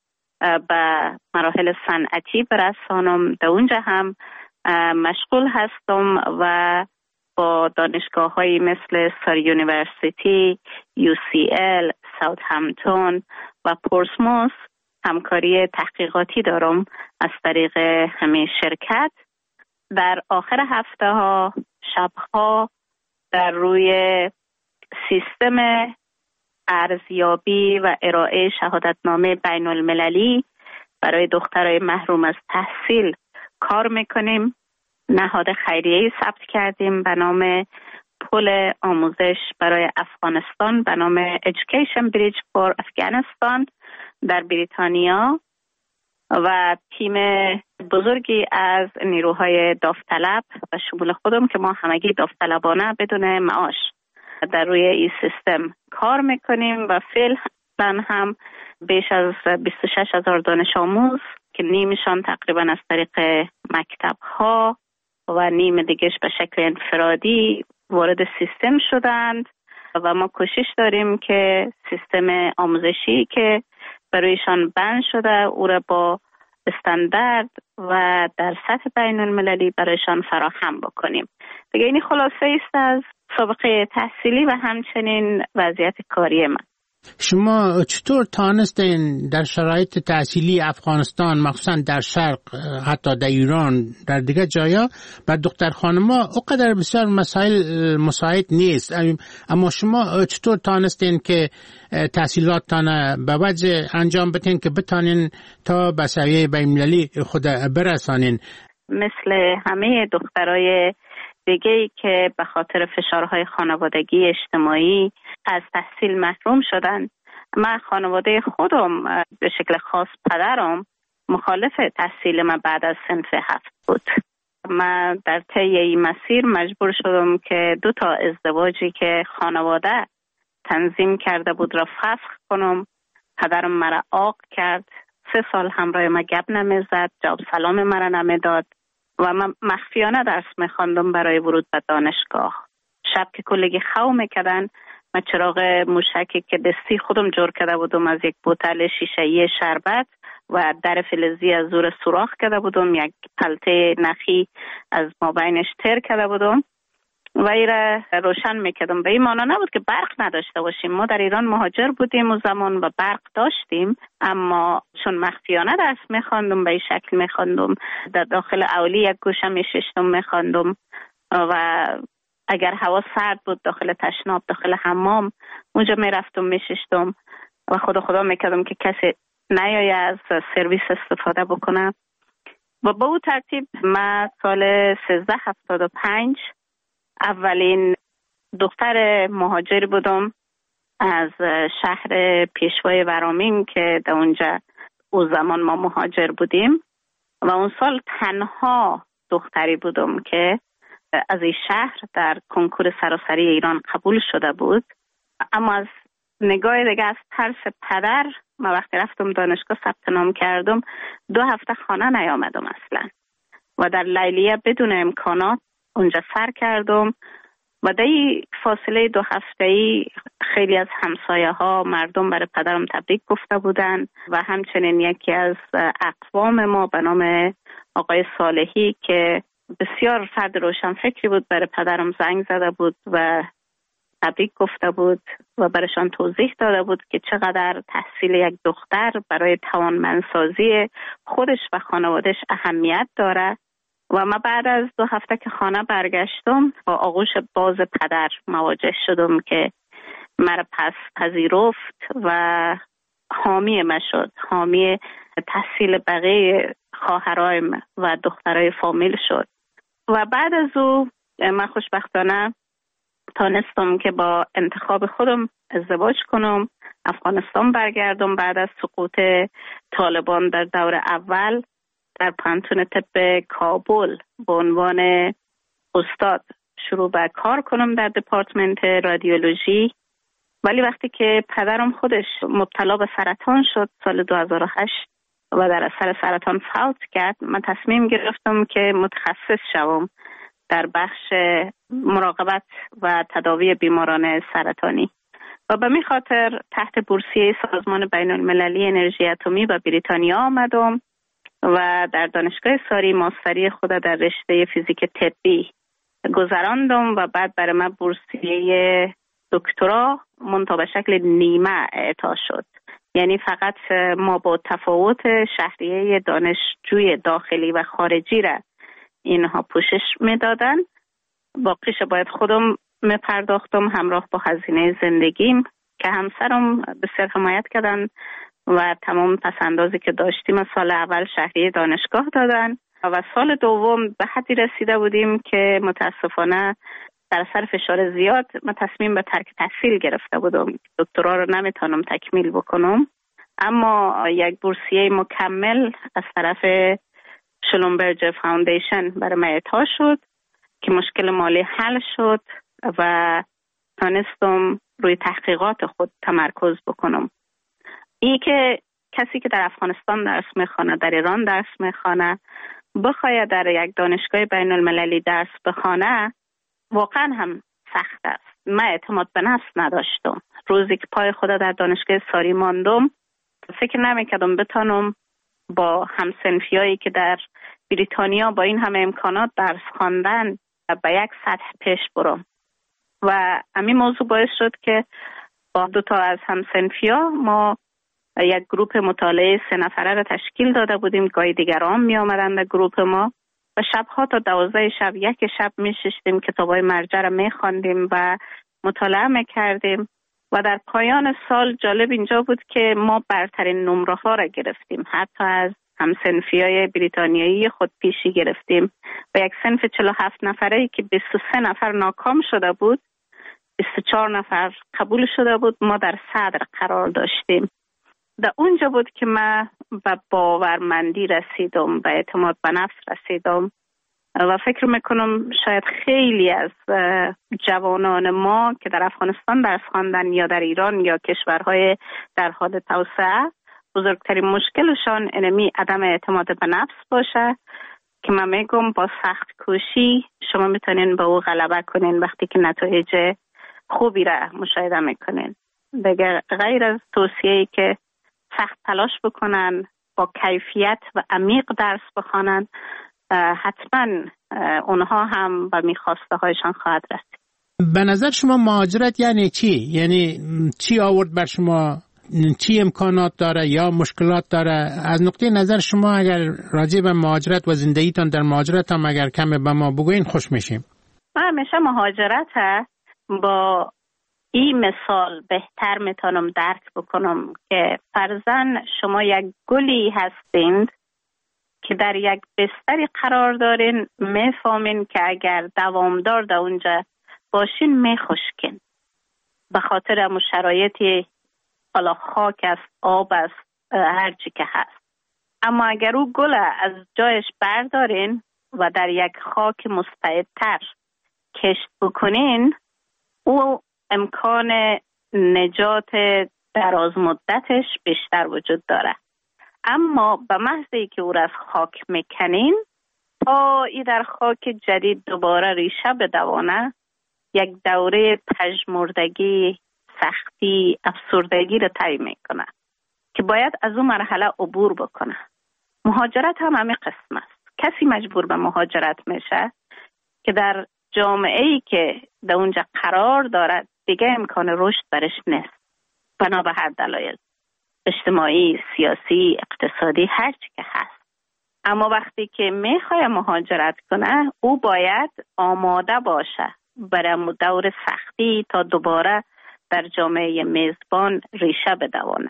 به مراحل صنعتی برسانم، در اونجا هم مشغول هستم و با دانشگاه های مثل ساری یونیورسیتی، یو سی ال، ساوت همپتون و پورسموث همکاری تحقیقاتی دارم از طریق همین شرکت. در آخر هفته ها، شب ها در روی سیستم ارزیابی و ارائه شهادتنامه بین المللی برای دخترای محروم از تحصیل کار میکنیم. نهاد خیریه‌ای ثبت کردیم به نام پل آموزش برای افغانستان به نام Education Bridge for Afghanistan در بریتانیا و تیم بزرگی از نیروهای داوطلب و شمول خودم که ما همگی داوطلبانه بدون معاش در روی این سیستم کار میکنیم و فعلا هم بیش از بیست و شش هزار دانش آموز که نیمشان تقریبا از طریق مکتب ها و نیم دیگهش به شکل انفرادی وارد سیستم شدند و ما کوشش داریم که سیستم آموزشی که برایشان بند شده او را با استاندارد و در سطح بین المللی برایشان فراهم بکنیم. دیگه این خلاصه است از سابقه تحصیلی و همچنین وضعیت کاری من. شما چطور تانستین در شرایط تحصیلی افغانستان، مخصوصا در شرق، حتی در ایران، در دیگه جایا، بر دختر خانما اونقدر بسیار مسائل مساعد نیست، اما شما چطور تانستین که تحصیلاتتان به وجه انجام بدین که بتانین تا به سویه بین‌المللی خود برسانین؟ مثل همه دخترای دیگه‌ای که به خاطر فشارهای خانوادگی اجتماعی از تحصیل محروم شدن، من خانواده خودم به شکل خاص پدرم مخالف تحصیل من بعد از صنف هفت بود. من در طی این مسیر مجبور شدم که دو تا ازدواجی که خانواده تنظیم کرده بود را فسخ کنم. پدرم مرا عاق کرد، سه سال همراه ما گپ نمیزد، جواب سلام مرا نمیداد و من مخفیانه درس میخواندم برای ورود به دانشگاه. شب که کلگی خو میکردن، من چراغ موشکی که دستی خودم جور کرده بودم از یک بوتل شیشه‌ای شربت و در فلزی از زور سوراخ کرده بودم، یک پلته نخی از مابینش تر کرده بودم و ایره روشن میکردم. به این معنا نبود که برق نداشته باشیم. ما در ایران مهاجر بودیم و زمان و برق داشتیم، اما چون مخفیانه درس میخواندم به این شکل میخواندم، در داخل اولی یک گوشه میشستم میخواندم و اگر هوا سرد بود داخل تشناب داخل حمام اونجا میرفتم میشستم و خدا خدا میکردم که کسی نیایه از سرویس استفاده بکنه. و با او ترتیب من سال سیزده هفتاد و پنج اولین دختر مهاجر بودم از شهر پیشوای ورامین که در اونجا او زمان ما مهاجر بودیم و اون سال تنها دختری بودم که از این شهر در کنکور سراسری ایران قبول شده بود. اما از نگاه دیگه از ترس پدر من وقتی رفتم دانشگاه ثبت نام کردم دو هفته خانه نیامدم اصلا و در لیلیه بدون امکانات اونجا سر کردم و در این فاصله دو هفته‌ای خیلی از همسایه ها مردم برای پدرم تبریک گفته بودن و همچنین یکی از اقوام ما به نام آقای صالحی که بسیار فرد روشن فکری بود برای پدرم زنگ زده بود و تبریک گفته بود و برایشان توضیح داده بود که چقدر تحصیل یک دختر برای توانمندسازی خودش و خانوادش اهمیت داره. و من بعد از دو هفته که خانه برگشتم با آغوش باز پدر مواجه شدم که مرا پس پذیرفت و حامی من شد، حامی تحصیل بقیه خواهرایم و دخترای فامیل شد. و بعد از او من خوشبختانه تانستم که با انتخاب خودم ازدواج کنم، افغانستان برگردم. بعد از سقوط طالبان در دور اول در پانتون طب کابل به عنوان استاد شروع به کار کنم در دپارتمنت رادیولوژی، ولی وقتی که پدرم خودش مبتلا به سرطان شد سال دو هزار و هشت و در اثر سرطان فوت کرد، من تصمیم گرفتم که متخصص شوم در بخش مراقبت و تداوی بیماران سرطانی و به می خاطر تحت بورسیه سازمان بین المللی انرژی اتمی به بریتانیا آمدم و در دانشگاه ساری ماستری خود در رشته فیزیک طبی گذراندم و بعد برای من بورسیه دکترا منتها به شکل نیمه اعطا شد. یعنی فقط ما با تفاوت شهریه دانشجوی داخلی و خارجی را اینها پوشش میدادن، باقیش باید خودم میپرداختم همراه با هزینه زندگیم که همسرم بسیار حمایت کردن و تمام پسندازی که داشتیم سال اول شهریه دانشگاه دادن و سال دوم به حدی رسیده بودیم که متاسفانه در اثر فشار زیاد من تصمیم به ترک تحصیل گرفته بودم. دکترا رو نمیتونم تکمیل بکنم، اما یک بورسیه مکمل از طرف شلومبرج فاوندیشن برای من اعطا شد که مشکل مالی حل شد و تانستم روی تحقیقات خود تمرکز بکنم. این که کسی که در افغانستان درس میخوانه، در ایران درس میخوانه، بخواید در یک دانشگاه بین المللی درس بخوانه واقعا هم سخت است. من اعتماد به نفس نداشتم. روزی که پای خدا در دانشگاه ساری ماندم فکر نمیکردم بتانم با همسنفیایی که در بریتانیا با این همه امکانات درس خواندن به یک سطح پیش برم و همین موضوع باعث شد که با دو تا از همسنفیا ما یک گروه مطالعه سه نفره را تشکیل داده بودیم. گاهی دیگران می آمدن در گروه ما و شبها تا دوازده شب یک شب می شستیم کتابای مرجع را می خواندیم و مطالعه می کردیم و در پایان سال جالب اینجا بود که ما برترین نمره ها را گرفتیم، حتی از همسنفیای بریتانیایی خود پیشی گرفتیم و یک صنف چهل و هفت نفره که بیست و سه نفر ناکام شده بود، بیست و چهار نفر قبول شده بود، ما در صدر قرار داشتیم. در اونجا بود که من به باورمندی رسیدم، به اعتماد به نفس رسیدم و فکر میکنم شاید خیلی از جوانان ما که در افغانستان درس خواندن یا در ایران یا کشورهای در حال توسعه، بزرگترین مشکلشان اینمی عدم اعتماد به نفس باشه که من میگم با سخت کوشی شما میتونین به او غلبه کنین وقتی که نتایج خوبی را مشاهده میکنین. دیگه غیر از توصیه‌ای که سخت تلاش بکنن، با کیفیت و عمیق درس بخوانن، حتما اونها هم به میخواسته هایشان خواهد رسید. به نظر شما مهاجرت یعنی چی؟ یعنی چی آورد بر شما؟ چی امکانات داره یا مشکلات داره؟ از نقطه نظر شما اگر راجع به مهاجرت و زندگیتان در مهاجرت هم اگر کم به ما بگوین خوش میشیم. من همیشه مهاجرت با این مثال بهتر میتونم درک بکنم که فرضاً شما یک گلی هستید که در یک بستری قرار دارین، میفهمین که اگر دوامدار در اونجا باشین میخشکین به خاطر همون شرایطی، حالا خاک است، آب است، هر چی که هست. اما اگر او گل از جایش بردارین و در یک خاک مستعدتر کشت بکنین، او امکان نجات دراز مدتش بیشتر وجود داره. اما به محضی که او را از خاک میکنین تا ای در خاک جدید دوباره ریشه بدوانه، یک دوره پژمردگی، سختی، افسردگی را طی میکنه که باید از اون مرحله عبور بکنه. مهاجرت هم همین قسم است. کسی مجبور به مهاجرت میشه که در جامعه‌ای که در اونجا قرار دارد دیگه امکان رشد برش نیست، بنا به هر دلایل اجتماعی، سیاسی، اقتصادی، هر چی که هست. اما وقتی که میخواد مهاجرت کنه، او باید آماده باشه برای دور سختی تا دوباره در جامعه میزبان ریشه بدوانه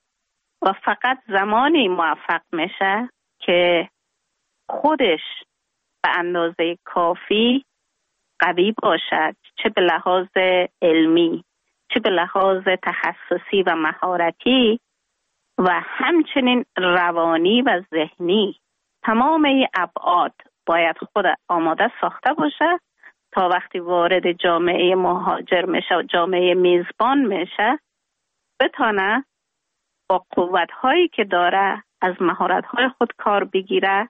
و فقط زمانی موفق میشه که خودش به اندازه کافی قوی باشد، چه به لحاظ علمی، چه به لحاظ تخصصی و مهارتی و همچنین روانی و ذهنی. تمام این ابعاد باید خود آماده ساخته باشه تا وقتی وارد جامعه مهاجر میشه و جامعه میزبان میشه بتونه با قوت‌هایی که داره از مهارت‌های خود کار بگیره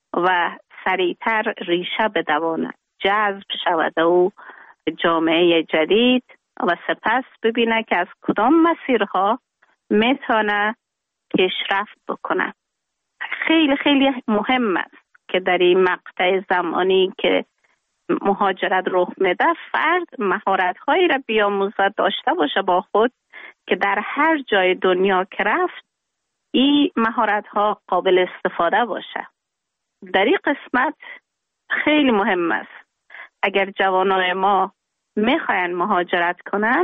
و سریعتر ریشه بدوانه، جذب شود او جامعه جدید و سپس ببینه که از کدام مسیرها میتونه پیشرفت بکنه. خیلی خیلی مهم است که در این مقطع زمانی که مهاجرت رخ میده فرد مهارت‌هایی را بیاموزد، داشته باشه با خود که در هر جای دنیا که رفت این مهارت‌ها قابل استفاده باشه. در این قسمت خیلی مهم است. اگر جوانان ما میخواین مهاجرت کنن،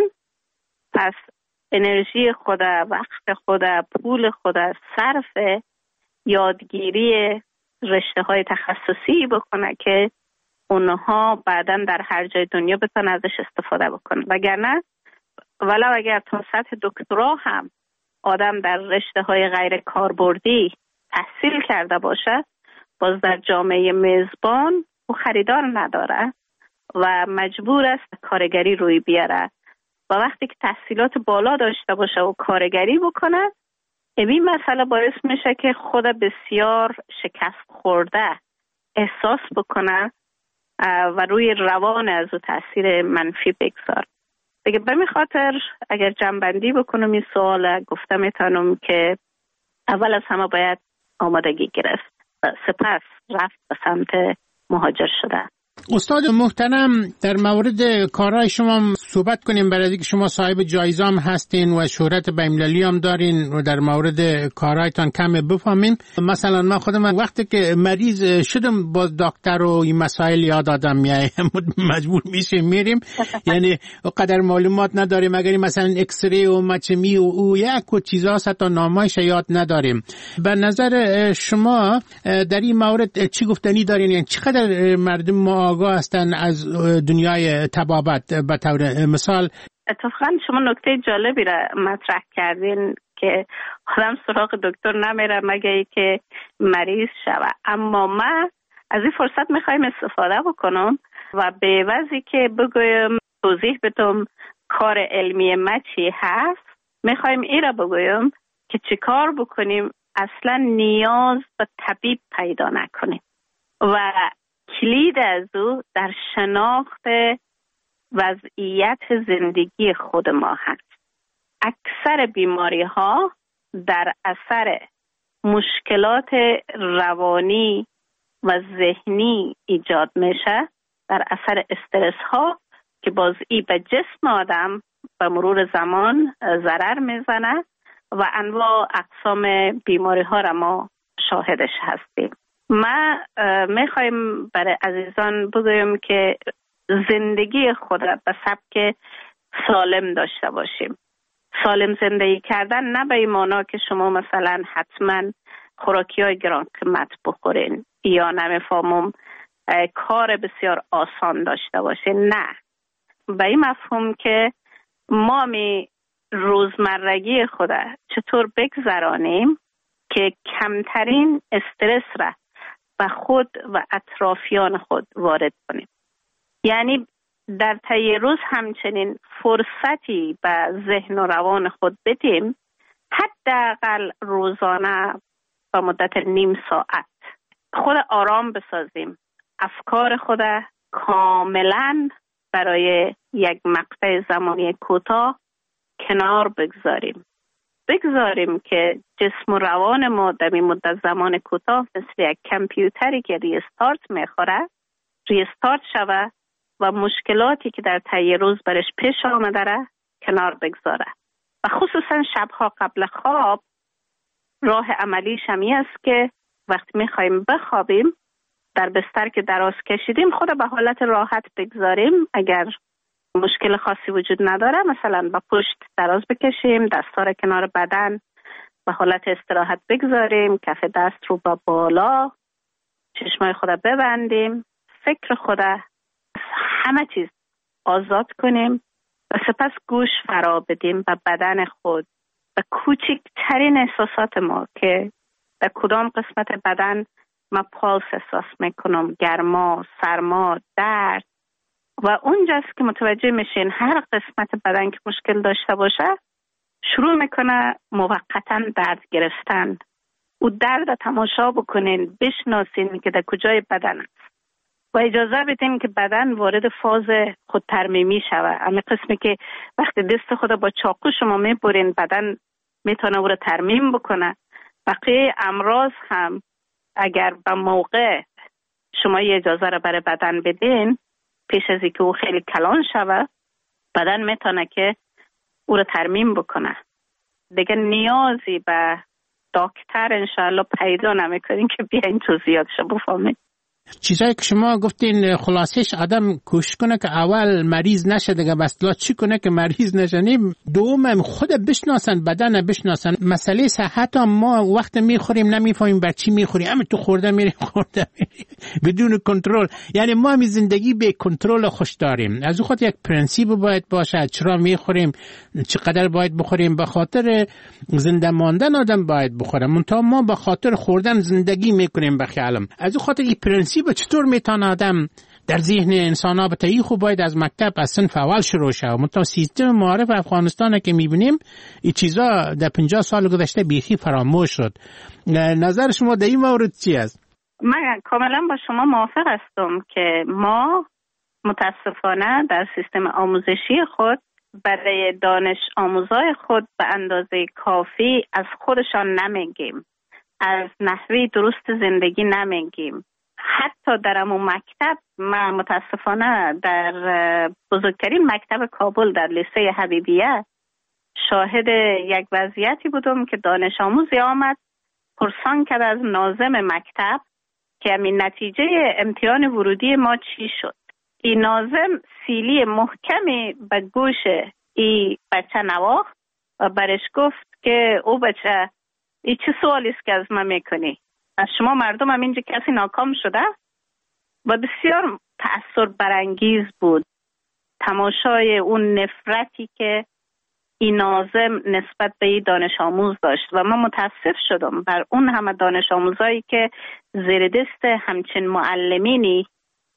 پس انرژی خود، وقت خود، پول خود صرف یادگیری رشته‌های تخصصی بکنه که اونها بعداً در هر جای دنیا بتونن ازش استفاده بکنن. وگرنه ولو اگر تا سطح دکترا هم آدم در رشته‌های غیر کاربردی تحصیل کرده باشه، باز در جامعه میزبان او خریدار نداره و مجبور است کارگری روی بیاره و وقتی که تحصیلات بالا داشته باشه و کارگری بکنه، این مسئله باعث میشه که خود بسیار شکست خورده احساس بکنه و روی روان از او تاثیر منفی بگذار. دیگه به می خاطر اگر جنبندی بکنم این سوال، گفته میتونم که اول از همه باید آمادگی گرفت، سپس رفت به سمت مهاجر شدن. استاد محترم، در مورد کارهای شما صحبت کنیم، برای اینکه شما صاحب جایزه هم هستین و شهرت بین‌المللی هم دارین و در مورد کارهایتان کم بفهمیم. مثلا من خودم وقتی که مریض شدم با دکتر و این مسائل یاد آدم میای مجبور میشیم میریم یعنی قدر معلومات نداریم، اگر مثلا ایکس ری و مچمی و او یک و چیزا حتی نامایش یاد نداریم. به نظر شما در این مورد چی گفتنی دارین؟ یعنی چقدر مردم ما آگاه هستن از دنیای طبابت؟ به طور مثال اتفاقا شما نکته جالبی را مطرح کردین که آدم سراغ دکتر نمیره مگه ای که مریض شوه. اما من از این فرصت میخوایم استفاده بکنم و به عوضی که بگویم توضیح بدم کار علمی ما چی هست، میخوایم این را بگویم که چی کار بکنیم اصلا نیاز به طبیب پیدا نکنیم و کلید از او در شناخت وضعیت زندگی خود ما هست. اکثر بیماری ها در اثر مشکلات روانی و ذهنی ایجاد میشه، در اثر استرس ها که باز ای به جسم آدم به مرور زمان ضرر میزنه و انواع اقسام بیماری ها را ما شاهدش هستیم. ما میخوایم برای عزیزان بگویم که زندگی خود را به سبک سالم داشته باشیم. سالم زندگی کردن نه به این معنا که شما مثلا حتما خوراکی های گران قیمت بخورین یا نمیفهمم کار بسیار آسان داشته باشین، نه، به این مفهوم که ما می روزمرگی خود چطور بگذرانیم که کمترین استرس را به خود و اطرافیان خود وارد کنیم. یعنی در طی روز همچنین فرصتی به ذهن و روان خود بدیم، حداقل روزانه به مدت نیم ساعت خود آرام بسازیم، افکار خود کاملا برای یک مقطع زمانی کوتاه کنار بگذاریم. بگذاریم که جسم و روان ما در این مدت زمان کوتاه مثل یک کامپیوتری که ریستارت میخوره ریستارت شوه و مشکلاتی که در طی روز برش پیش آمده را کنار بگذاره. و خصوصا شبها قبل خواب راه عملیش همی است که وقتی میخوایم بخوابیم در بستر که دراز کشیدیم خود به حالت راحت بگذاریم. اگر مشکل خاصی وجود نداره مثلا با پشت دراز بکشیم، دستا را کنار بدن به حالت استراحت بگذاریم، کف دست رو با بالا، چشمای خود ببندیم، فکر خود همه چیز آزاد کنیم و سپس گوش فرا بدیم به بدن خود، به کوچکترین احساسات ما که در کدام قسمت بدن ما پالس احساس میکنم، گرما، سرما، درد، و اونجاست که متوجه میشین هر قسمت بدن که مشکل داشته باشه شروع میکنه موقتا درد گرفتن. او درد تماشا بکنین، بشناسین که در کجای بدن است و اجازه بدین که بدن وارد فاز خود ترمیمی شوه. اما قسمی که وقتی دست خود با چاقو شما میبرین بدن میتونه او را ترمیم بکنه. بقیه امراض هم اگر به موقع شما اجازه را برای بدن بدین پیش از اینکه او خیلی کلان شوه بدن میتونه که او را ترمیم بکنه. دیگه نیازی به دکتر انشاءالله پیدا نمیکنین که بیاین توضیحاتش بفهمید. چیزایی که شما گفتین خلاصش آدم کوشش کنه که اول مریض نشه، دیگه بسلا چی کنه که مریض نشنیم. دوم خود بشناسن، بدن بشناسن. مسئله صحت هم ما وقت میخوریم نمیفهمیم بر چی میخوریم، اما تو خورده میریم خورده میریم بدون کنترل. یعنی ما می زندگی به کنترل خوش داریم. از خود یک پرنسیپ باید باشه چرا میخوریم، چقدر باید بخوریم. به خاطر زنده ماندن آدم باید بخوره، منتها ما به خاطر خوردن زندگی میکنیم به خیالم. از خاطر این پرنسیپ چطور میتونه آدم در ذهن انسان ها بتایی خوب باید از مکتب از صنف اول شروع شه. منتها سیستم معارف افغانستان که میبینیم این چیزا در پنجاه سال گذشته بیخی فراموش شد. نظر شما در این مورد چی است؟ من کاملا با شما موافق هستم که ما متاسفانه در سیستم آموزشی خود برای دانش آموزای خود به اندازه کافی از خودشان نمیگیم، از نحوه درست زندگی نمیگیم. حتی در امو مکتب من متاسفانه در بزرگترین مکتب کابل در لیسه حبیبیه شاهد یک وضعیتی بودم که دانش آموزی آمد پرسان کرد از ناظم مکتب که همین نتیجه امتحان ورودی ما چی شد. این ناظم سیلی محکمی به گوش ای بچه نواخت و برش گفت که او بچه ای چه سوالی است که از من میکنی؟ از شما مردم هم اینجا کسی ناکام شده؟ و بسیار تأثیر برانگیز بود تماشای اون نفرتی که این ناظم نسبت به این دانش آموز داشت و من متاسف شدم بر اون همه دانش آموزایی که زیر دست همچین معلمینی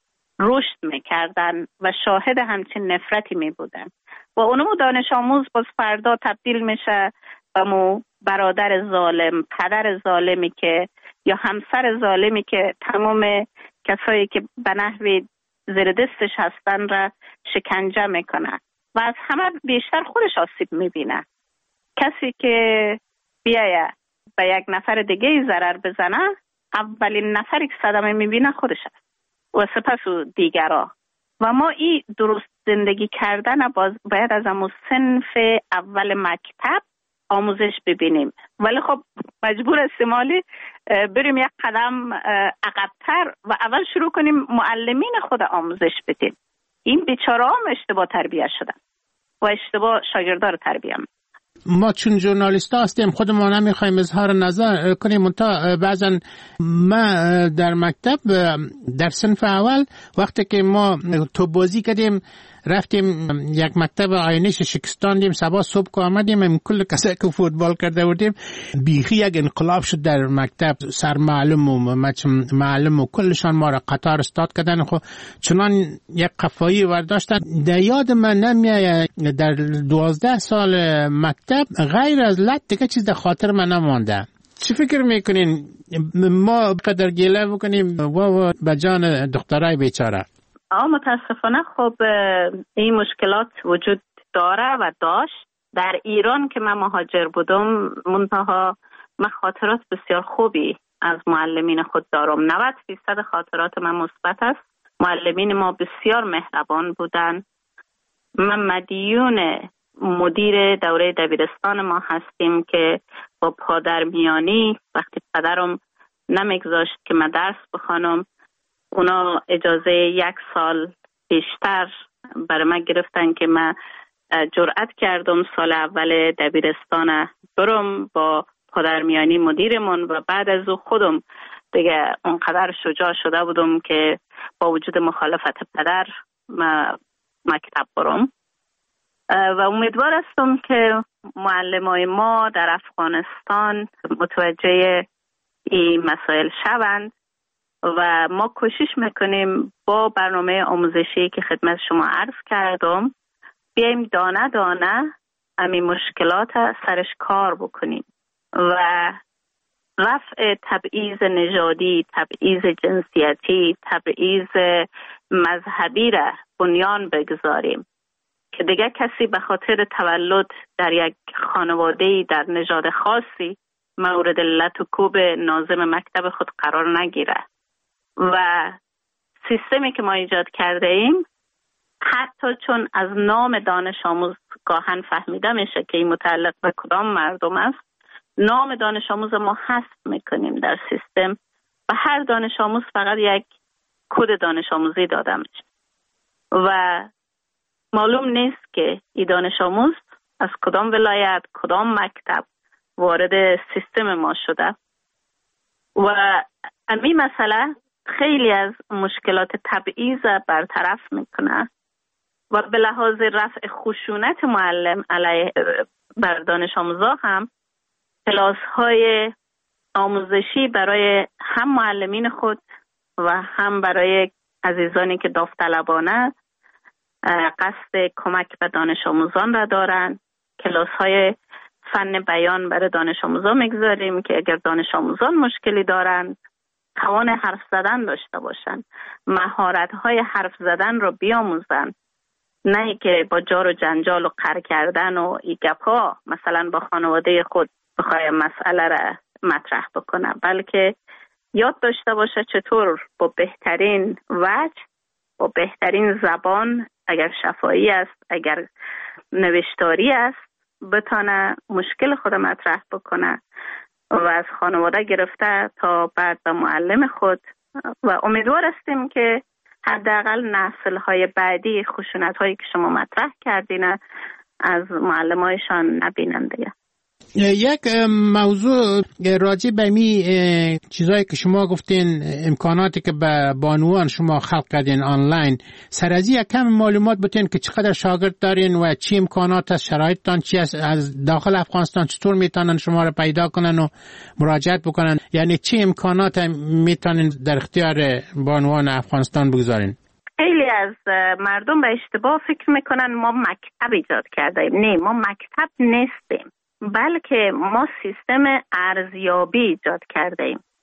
رشد میکردن و شاهد همچین نفرتی میبودن و اونمو دانش آموز باز فردا تبدیل میشه به مو برادر ظالم، پدر ظالمی که یا همسر ظالمی که تمام کسایی که به نحوی زیر دستش هستن را شکنجه میکنه و از همه بیشتر خودش آسیب میبینه. کسی که بیایه به یک نفر دیگه ضرر بزنه، اولین نفری که صدمه میبینه خودش است و سپس و دیگرها. و ما این درست زندگی کردن باید از همون صنف اول مکتب آموزش ببینیم، ولی خب مجبور استعمالی بریم یک قدم عقب‌تر و اول شروع کنیم معلمین خود آموزش بدیم. این بیچاره هم اشتباه تربیت شدن و اشتباه شاگردا رو تربیت. ما چون ژورنالیست هستیم خودمون هم میخوایم اظهار نظر کنیم، منتها بعضا ما در مکتب در صنف اول وقتی که ما تو بازی کردیم رفتیم یک مکتب آینش شکستاندیم، صبح صبح که آمدیم هم کل کسایی که فوتبال کرده بودیم بیخی یک انقلاب شد در مکتب، سر معلم و معلم و کلشان ما را قطار استاد کردن. خب چنان یک قفایی ورداشتن. در یاد من نمیاد در دوازده سال مکتب غیر از لط دیگه چیز در خاطر من نمانده. چی فکر میکنین ما قدر گله بکنیم و به جان دخترای بیچاره؟ آه متاسفانه خب این مشکلات وجود داره و داشت. در ایران که من مهاجر بودم منتها من خاطرات بسیار خوبی از معلمین خود دارم. نود درصد خاطرات من مثبت است. معلمین ما بسیار مهربان بودن. من مدیون مدیر دوره دبیرستان ما هستیم که با پادرمیانی وقتی پدرم نمیگذاشت که من درس بخوانم، اونا اجازه یک سال بیشتر برای من گرفتن که من جرأت کردم سال اول دبیرستان برم با پادرمیانی مدیرمون و بعد از او خودم دیگه اونقدر شجاع شده بودم که با وجود مخالفت پدر من مکتب برم و امیدوار هستم که معلمای ما در افغانستان متوجه این مسائل شوند و ما کوشش میکنیم با برنامه آموزشی که خدمت شما عرض کردم بیایم دانه دانه همین مشکلات سرش کار بکنیم و رفع تبعیض نژادی، تبعیض جنسیتی، تبعیض مذهبی را بنیان بگذاریم که دیگه کسی به خاطر تولد در یک خانواده‌ای در نژاد خاصی مورد لط و کوب ناظم مکتب خود قرار نگیره. و سیستمی که ما ایجاد کرده ایم حتی چون از نام دانش آموز گاهن فهمیده میشه که این متعلق به کدام مردم است، نام دانش آموز ما حذف میکنیم در سیستم و هر دانش آموز فقط یک کد دانش آموزی داده میشه و معلوم نیست که این دانش آموز از کدام ولایت کدام مکتب وارد سیستم ما شده و همین مسئله خیلی از مشکلات تبعیض برطرف میکنه و به لحاظ رفع خشونت معلم علیه بر دانش آموزا هم کلاس های آموزشی برای هم معلمین خود و هم برای عزیزانی که داوطلبانه قصد کمک به دانش آموزان را دارن کلاس های فن بیان برای دانش آموزا میگذاریم که اگر دانش آموزان مشکلی دارن توان حرف زدن داشته باشن، مهارت های حرف زدن رو بیاموزن، نه که با جار و جنجال و قر کردن و ای گپا مثلا با خانواده خود بخوای مسئله را مطرح بکنه، بلکه یاد داشته باشه چطور با بهترین وجه با بهترین زبان اگر شفاهی است اگر نوشتاری است بتانه مشکل خود مطرح بکنه و از خانواده گرفته تا بعد به معلم خود و امیدوار هستیم که حداقل نسل‌های بعدی خشونت‌هایی که شما مطرح کردین از معلمایشان نبینن دیگه. یک موضوع راجع به می چیزایی که شما گفتین امکاناتی که به بانوان شما خلق کردین آنلاین سر از این کم معلومات بتین که چقدر شاگرد دارین و چی امکانات از شرایطتان چی از داخل افغانستان چطور میتونن شما رو پیدا کنن و مراجعت بکنن، یعنی چی امکانات میتونن در اختیار بانوان افغانستان بگذارین؟ خیلی از مردم به اشتباه فکر میکنن ما مکتب ایجاد کردیم. نه، ما مکتب نیستیم بلکه ما سیستم ارزیابی ایجاد کرده ایم.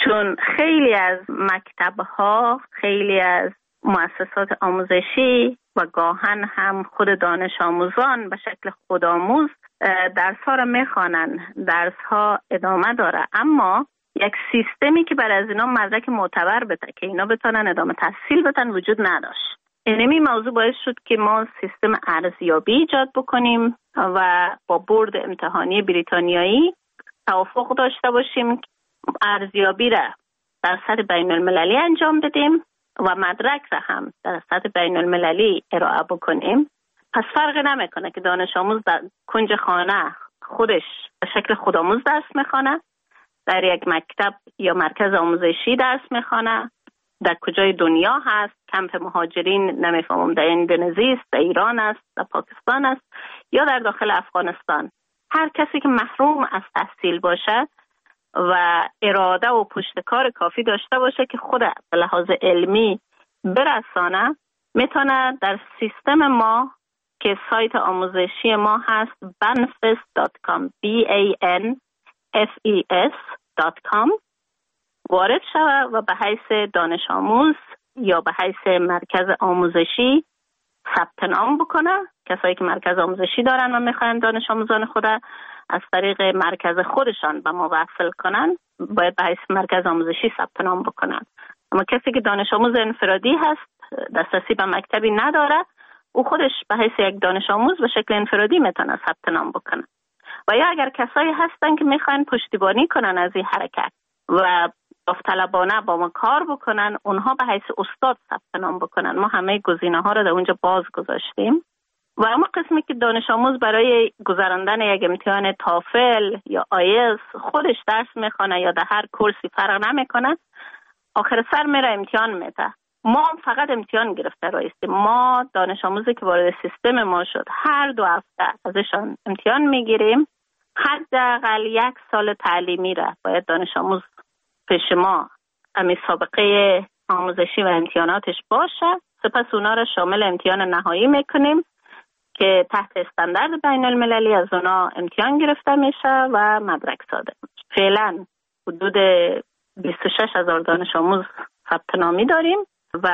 چون خیلی از مکتب‌ها، خیلی از مؤسسات آموزشی و گاهن هم خود دانش آموزان به شکل خودآموز درس‌ها را می‌خوانند، درس‌ها ادامه داره، اما یک سیستمی که برای از اینا مدرک معتبر بده که اینا بتونن ادامه تحصیل بدن وجود نداشت. اینمی موضوع باعث شد که ما سیستم ارزیابی ایجاد بکنیم و با بورد امتحانی بریتانیایی توافق داشته باشیم ارزیابی را در سطح بین المللی انجام بدیم و مدرک را هم در سطح بین المللی ارائه بکنیم. پس فرق نمیکنه که دانش آموز در کنج خانه خودش به شکل خودآموز درس میخوانه، در یک مکتب یا مرکز آموزشی درس میخوانه، در کجای دنیا هست، کمپ مهاجرین نمیفهمم در اندونزی است، در ایران است، در پاکستان است یا در داخل افغانستان. هر کسی که محروم از تحصیل باشه و اراده و پشتکار کافی داشته باشه که خود به لحاظ علمی برسانه، میتونه در سیستم ما که سایت آموزشی ما هست banfes دات کام b a n f e s دات کام وارد شود و به حیث دانش آموز یا به حیث مرکز آموزشی ثبت نام بکنه. کسایی که مرکز آموزشی دارن و میخواین دانش آموزان خود از طریق مرکز خودشان به ما وصل کنن، باید به حیث مرکز آموزشی ثبت نام بکنن. اما کسی که دانش آموز انفرادی هست، دسترسی به مکتبی نداره، او خودش به حیث یک دانش آموز به شکل انفرادی میتونه ثبت نام بکنه. و یا اگر کسایی هستن که میخواین پشتیبانی کنن از این حرکت و داوطلبانه با ما کار بکنن، اونها به حیث استاد ثبت نام بکنن. ما همه گزینه‌ها رو در اونجا باز گذاشتیم. و اما قسمی که دانش آموز برای گذراندن یک امتحان تافل یا آیلتس خودش درس میخونه یا در هر کورسی فرق نمیکنه، آخر سر میره امتحان میده. ما فقط امتحان گرفته رایستیم. ما دانش آموزی که وارد سیستم ما شد هر دو هفته ازشان امتحان میگیریم. حداقل یک سال تعلیمی را باید دانش آموز پیش ما امی سابقه آموزشی و امتحاناتش باشه. سپس اونا را شامل امتحان نهایی میکنیم که تحت استاندارد بین المللی از اونا امتحان گرفته میشه و مدرک صادر میشه. فعلا حدود بیست و شش هزار دانش آموز ثبت نامی داریم و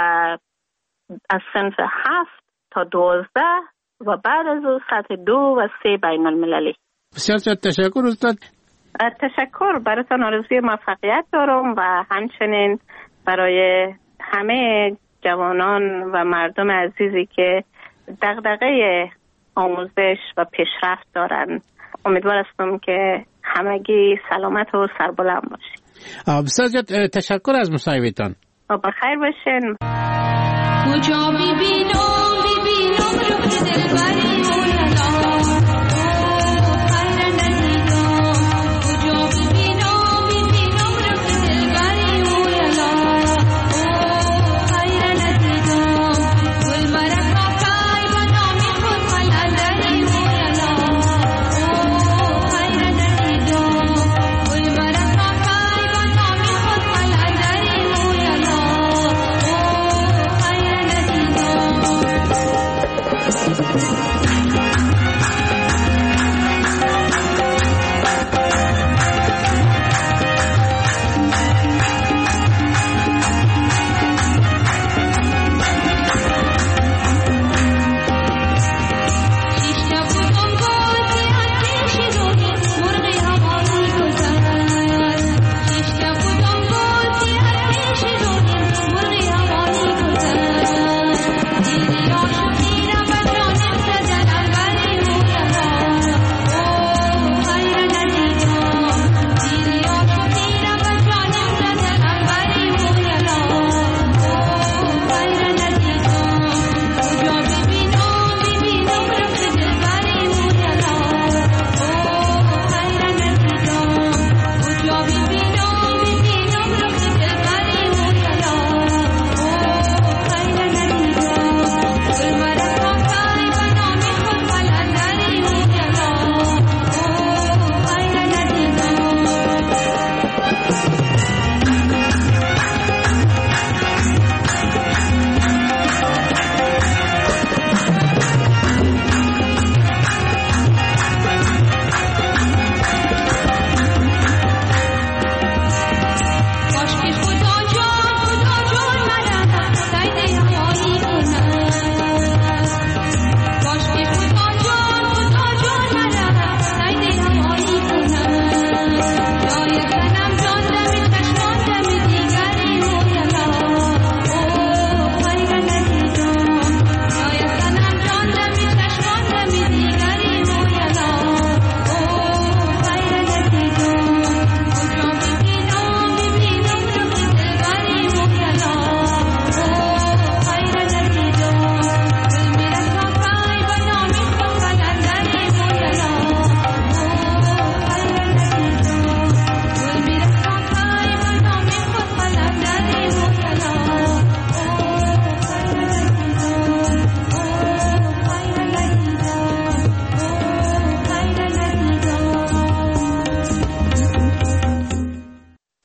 از صنف هفت تا دوازده و بعد از او سطح دو و سه بین المللی. بسیار زیاد تشکر استاد. تشکر، براتون آرزوی موفقیت دارم و همچنین برای همه جوانان و مردم عزیزی که دغدغه آموزش و پیشرفت دارن. امیدوار هستم که همگی سلامت و سربلند باشید. بسیار زیاد تشکر از مصاحبهتان. بخیر باشین. کجا میبینم میبینم روح دلبری